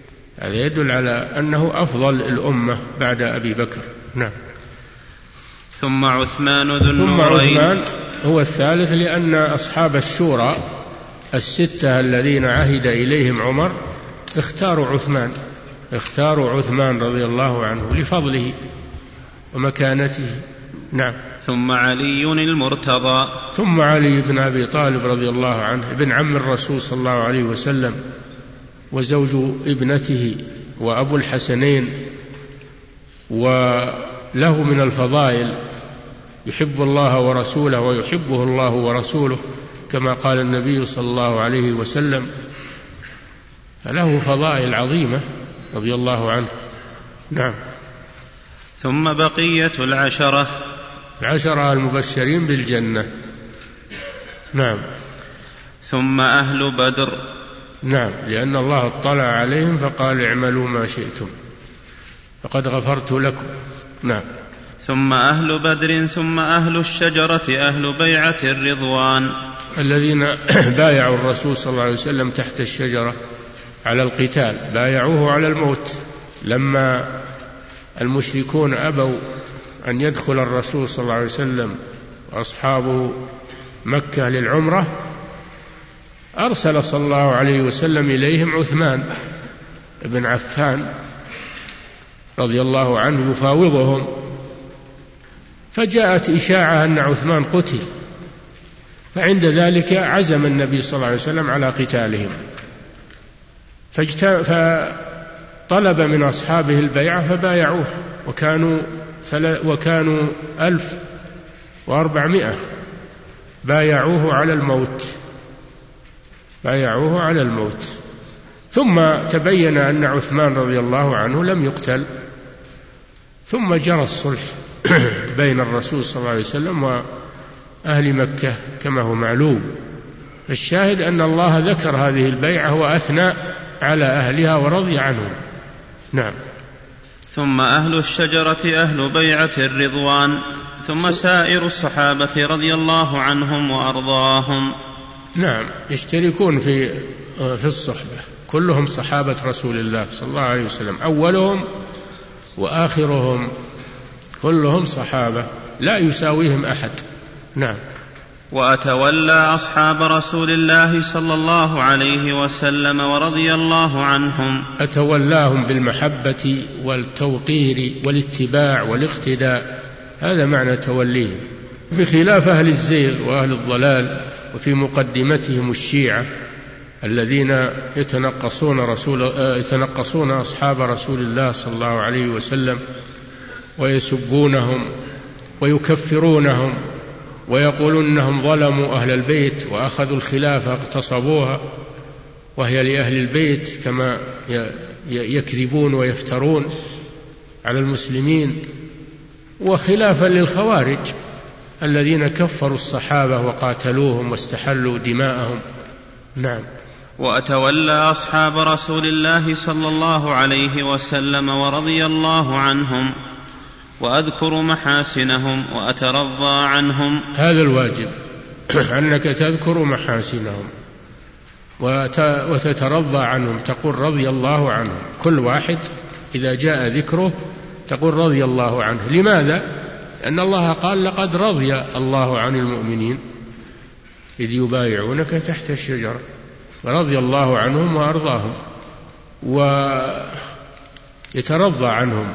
هذا يدل على أنه أفضل الأمة بعد أبي بكر. نعم. ثم عثمان ذو ثم النورين. عثمان هو الثالث، لأن أصحاب الشورى الستة الذين عهد إليهم عمر اختاروا عثمان اختاروا عثمان رضي الله عنه لفضله ومكانته. نعم. ثم علي المرتضى. ثم علي بن أبي طالب رضي الله عنه، ابن عم الرسول صلى الله عليه وسلم وزوج ابنته وأبو الحسنين، وله من الفضائل يحب الله ورسوله ويحبه الله ورسوله كما قال النبي صلى الله عليه وسلم، فله فضائل عظيمة رضي الله عنه. نعم. ثم بقية العشرة. العشرة المبشرين بالجنة. نعم. ثم أهل بدر. نعم، لأن الله اطلع عليهم فقال اعملوا ما شئتم فقد غفرت لكم. نعم. ثم أهل بدر. ثم أهل الشجرة أهل بيعة الرضوان الذين بايعوا الرسول صلى الله عليه وسلم تحت الشجرة على القتال، بايعوه على الموت لما المشركون أبوا أن يدخل الرسول صلى الله عليه وسلم وأصحابه مكة للعمرة، أرسل صلى الله عليه وسلم إليهم عثمان بن عفان رضي الله عنه يفاوضهم، فجاءت إشاعة أن عثمان قتل، فعند ذلك عزم النبي صلى الله عليه وسلم على قتالهم، فطلب من أصحابه البيعة فبايعوه، وكانوا وكانوا ألف وأربعمائة بايعوه على الموت بايعوه على الموت ثم تبين أن عثمان رضي الله عنه لم يقتل، ثم جرى الصلح بين الرسول صلى الله عليه وسلم وأهل مكة كما هو معلوم. الشاهد أن الله ذكر هذه البيعة وأثنى على أهلها ورضي عنهم. نعم. ثم أهل الشجرة أهل بيعة الرضوان. ثم سائر الصحابة رضي الله عنهم وأرضاهم. نعم، يشتركون في في الصحبة، كلهم صحابة رسول الله صلى الله عليه وسلم، أولهم وآخرهم كلهم صحابة لا يساويهم أحد. نعم. وأتولى أصحاب رسول الله صلى الله عليه وسلم ورضي الله عنهم. أتولاهم بالمحبة والتوقير والاتباع والاقتداء، هذا معنى توليهم، بخلاف أهل الزيغ وأهل الضلال، وفي مقدمتهم الشيعة الذين يتنقصون رسول يتنقصون أصحاب رسول الله صلى الله عليه وسلم ويسبونهم ويكفرونهم ويقولون أنهم ظلموا أهل البيت وأخذوا الخلافة اغتصبوها وهي لأهل البيت، كما يكذبون ويفترون على المسلمين، وخلافا للخوارج الذين كفروا الصحابة وقاتلوهم واستحلوا دماءهم. نعم. وأتولى أصحاب رسول الله صلى الله عليه وسلم ورضي الله عنهم، وأذكر محاسنهم وأترضى عنهم. هذا الواجب، أنك تذكر محاسنهم وتترضى عنهم، تقول رضي الله عنهم، كل واحد إذا جاء ذكره تقول رضي الله عنه. لماذا؟ لأن الله قال لقد رضي الله عن المؤمنين إذ يبايعونك تحت الشجرة، ورضي الله عنهم وأرضاهم، ويترضى عنهم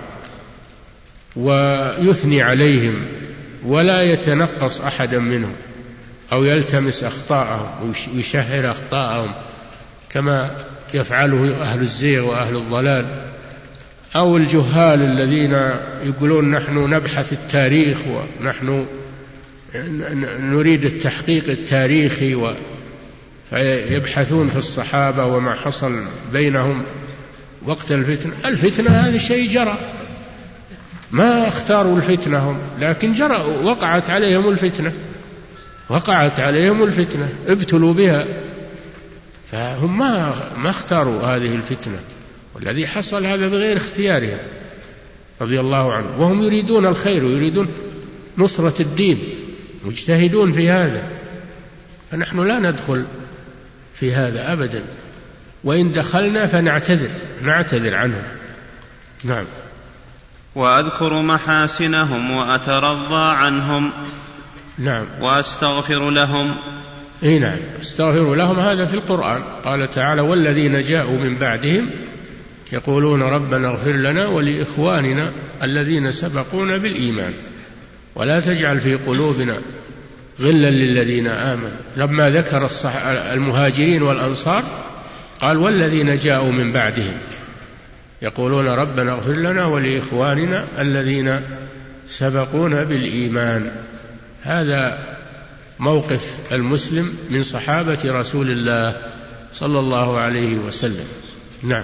ويثني عليهم ولا يتنقص أحدا منهم أو يلتمس أخطاءهم ويشهر أخطاءهم كما يفعله أهل الزيغ وأهل الضلال، أو الجهال الذين يقولون نحن نبحث التاريخ ونحن نريد التحقيق التاريخي، ويبحثون في الصحابة وما حصل بينهم وقت الفتنة. الفتنة هذا الشيء جرى، ما اختاروا الفتنة هم، لكن جرى، وقعت عليهم الفتنة وقعت عليهم الفتنة ابتلوا بها، فهم ما ما اختاروا هذه الفتنة، والذي حصل هذا بغير اختيارهم رضي الله عنه، وهم يريدون الخير ويريدون نصرة الدين، مجتهدون في هذا، فنحن لا ندخل في هذا أبدا، وإن دخلنا فنعتذر نعتذر عنه. نعم. وأذكر محاسنهم وأترضى عنهم. نعم. وأستغفر لهم. إيه نعم، استغفر لهم، هذا في القرآن. قال تعالى: والذين جاءوا من بعدهم يقولون ربنا اغفر لنا ولإخواننا الذين سبقونا بالإيمان ولا تجعل في قلوبنا غلا للذين آمنوا. لما ذكر المهاجرين والأنصار قال: والذين جاءوا من بعدهم يقولون ربنا اغفر لنا ولإخواننا الذين سبقونا بالإيمان. هذا موقف المسلم من صحابة رسول الله صلى الله عليه وسلم. نعم.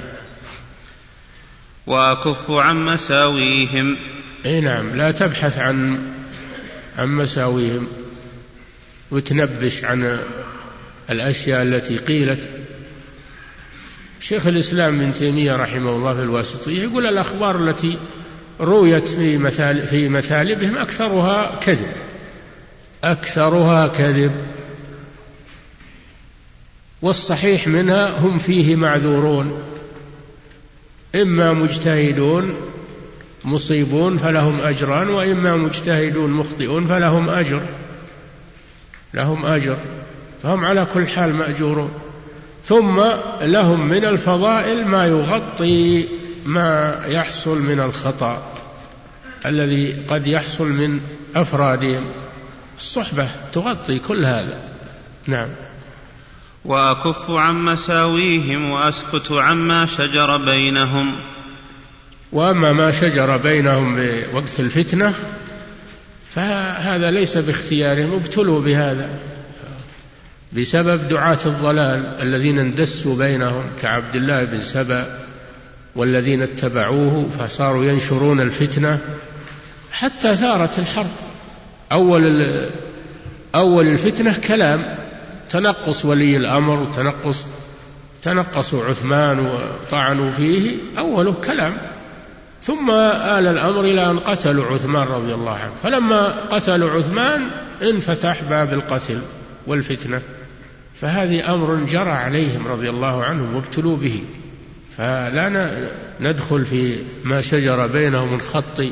وأكف عن مساويهم. أي نعم، لا تبحث عن عن مساويهم وتنبش عن الأشياء التي قيلت. شيخ الإسلام ابن تيمية رحمه الله في الواسطية يقول: الأخبار التي رويت في مثال في مثالبهم أكثرها كذب، أكثرها كذب، والصحيح منها هم فيه معذورون، إما مجتهدون مصيبون فلهم أجران، وإما مجتهدون مخطئون فلهم أجر لهم أجر فهم على كل حال مأجورون. ثم لهم من الفضائل ما يغطي ما يحصل من الخطأ الذي قد يحصل من أفرادهم. الصحبة تغطي كل هذا. نعم. وأكف عن مساويهم وأسكت عما شجر بينهم. وأما ما شجر بينهم بوقت الفتنة فهذا ليس باختيارهم، ابتلوا بهذا بسبب دعاة الضلال الذين اندسوا بينهم كعبد الله بن سبأ والذين اتبعوه، فصاروا ينشرون الفتنة حتى ثارت الحرب. أول أول الفتنة كلام، تنقص ولي الأمر وتنقص تنقصوا عثمان وطعنوا فيه، أوله كلام، ثم آل الأمر إلى أن قتلوا عثمان رضي الله عنه. فلما قتلوا عثمان انفتح باب القتل والفتنة، فهذه أمر جرى عليهم رضي الله عنهم وابتلوا به. فلا ندخل في ما شجر بينهم نخطي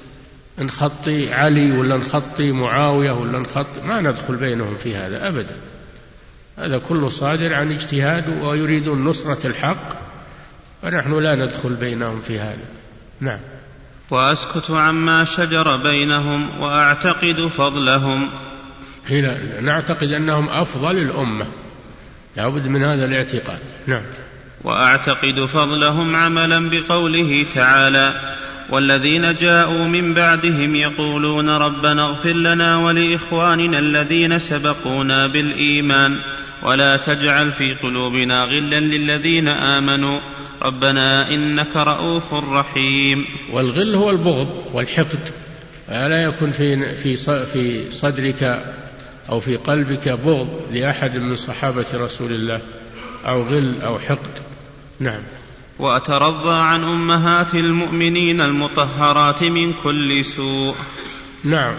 نخطي علي ولا نخطي معاوية ولا نخطي، ما ندخل بينهم في هذا أبدا. هذا كله صادر عن اجتهاد ويريدون نصرة الحق، ونحن لا ندخل بينهم في هذا. نعم. وأسكت عما شجر بينهم وأعتقد فضلهم. هنا نعتقد أنهم أفضل الأمة، لا بد من هذا الاعتقاد. نعم. وأعتقد فضلهم عملا بقوله تعالى: والذين جاءوا من بعدهم يقولون ربنا اغفر لنا ولإخواننا الذين سبقونا بالإيمان ولا تجعل في قلوبنا غلا للذين آمنوا ربنا إنك رؤوف رحيم. والغل هو البغض والحقد، لا يكن في في صدرك أو في قلبك بغض لأحد من صحابة رسول الله أو غل أو حقد. نعم. وأترضى عن أمهات المؤمنين المطهرات من كل سوء. نعم.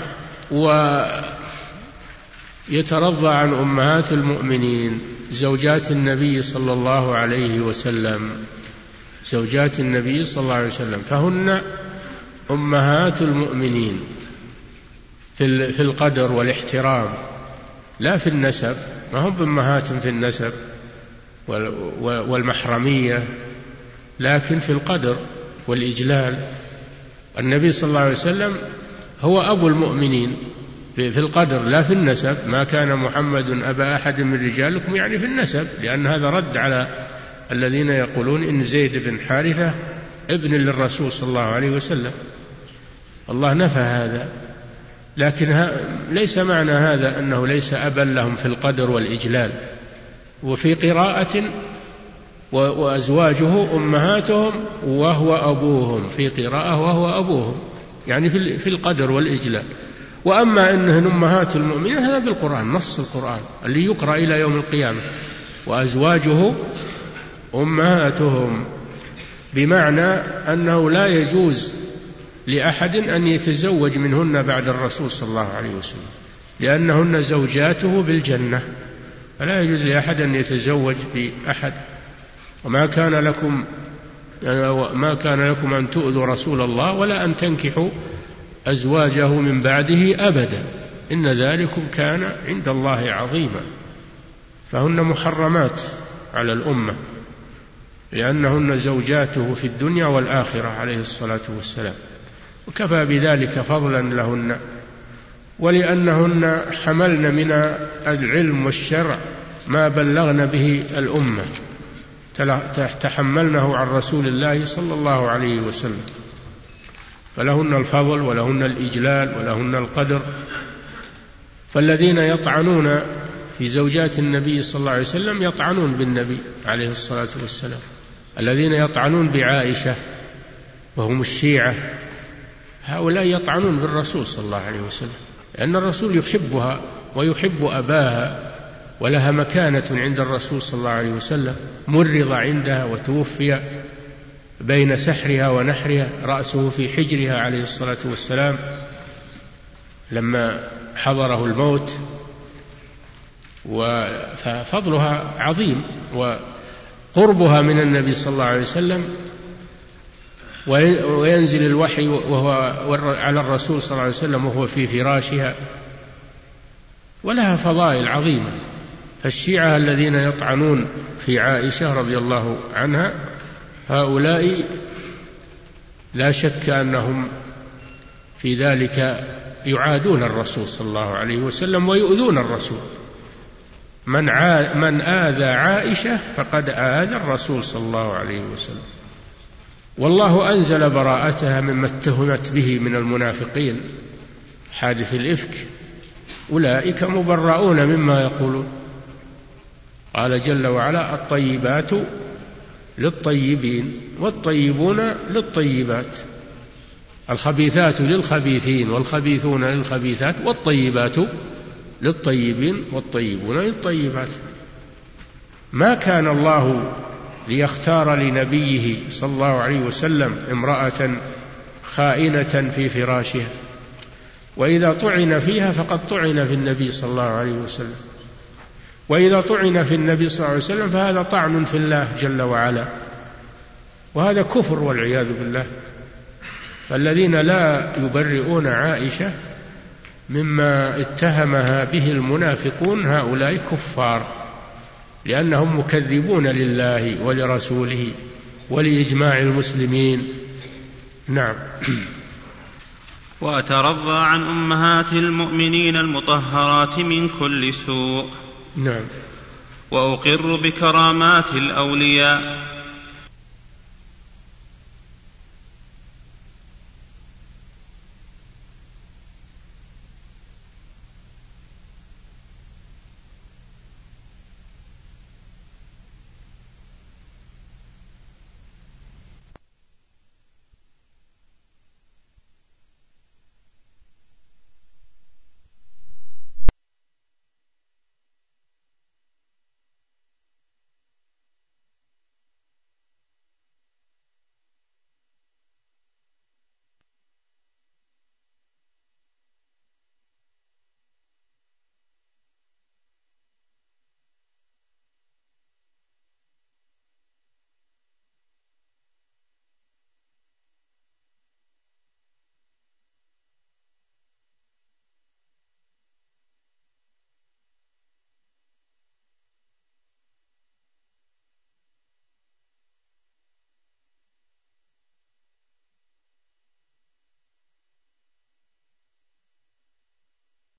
ويترضى عن أمهات المؤمنين زوجات النبي صلى الله عليه وسلم، زوجات النبي صلى الله عليه وسلم، فهن أمهات المؤمنين في القدر والاحترام، لا في النسب، ما هم أمهات في النسب والمحرمية، لكن في القدر والإجلال. النبي صلى الله عليه وسلم هو أبو المؤمنين في القدر لا في النسب. ما كان محمد أبا أحد من رجالكم، يعني في النسب، لأن هذا رد على الذين يقولون إن زيد بن حارثة ابن للرسول صلى الله عليه وسلم. الله نفى هذا، لكن ليس معنى هذا أنه ليس أبا لهم في القدر والإجلال. وفي قراءة وأزواجه أمهاتهم وهو أبوهم، في قراءة وهو أبوهم، يعني في القدر والإجلال. وأما أنهن أمهات المؤمنين هذا بالقرآن، نص القرآن اللي يقرأ إلى يوم القيامة، وأزواجه أمهاتهم، بمعنى أنه لا يجوز لأحد أن يتزوج منهن بعد الرسول صلى الله عليه وسلم، لأنهن زوجاته بالجنة، فلا يجوز لأحد أن يتزوج بأحد. وما كان لكم ما كان لكم أن تؤذوا رسول الله ولا أن تنكحوا أزواجه من بعده أبدا إن ذلكم كان عند الله عظيما. فهن محرمات على الأمة لأنهن زوجاته في الدنيا والآخرة عليه الصلاة والسلام، وكفى بذلك فضلا لهن، ولأنهن حملن من العلم والشرع ما بلغن به الأمة، تحملنه عن رسول الله صلى الله عليه وسلم، فلهن الفضل ولهن الإجلال ولهن القدر. فالذين يطعنون في زوجات النبي صلى الله عليه وسلم يطعنون بالنبي عليه الصلاة والسلام، الذين يطعنون بعائشة وهم الشيعة هؤلاء يطعنون بالرسول صلى الله عليه وسلم، لأن الرسول يحبها ويحب أباها ولها مكانة عند الرسول صلى الله عليه وسلم، مرض عندها وتوفي بين سحرها ونحرها، رأسه في حجرها عليه الصلاة والسلام لما حضره الموت. ففضلها عظيم وقربها من النبي صلى الله عليه وسلم، وينزل الوحي وهو على الرسول صلى الله عليه وسلم وهو في فراشها، ولها فضائل عظيمة. فالشيعة الذين يطعنون في عائشة رضي الله عنها هؤلاء لا شك أنهم في ذلك يعادون الرسول صلى الله عليه وسلم ويؤذون الرسول. من, عا من آذى عائشة فقد آذى الرسول صلى الله عليه وسلم، والله أنزل براءتها مما اتهمت به من المنافقين حادث الإفك، أولئك مبرؤون مما يقولون. قال جل وعلا الطيبات للطيبين والطيبون للطيبات، الخبيثات للخبيثين والخبيثون للخبيثات والطيبات للطيبين والطيبون للطيبات. ما كان الله ليختار لنبيه صلى الله عليه وسلم امرأة خائنة في فراشها، وإذا طعن فيها فقد طعن في النبي صلى الله عليه وسلم، وإذا طعن في النبي صلى الله عليه وسلم فهذا طعن في الله جل وعلا، وهذا كفر والعياذ بالله. فالذين لا يبرئون عائشة مما اتهمها به المنافقون هؤلاء كفار، لأنهم مكذبون لله ولرسوله ولإجماع المسلمين. نعم. وأترضى عن أمهات المؤمنين المطهرات من كل سوء. نعم. وأقر بكرامات الأولياء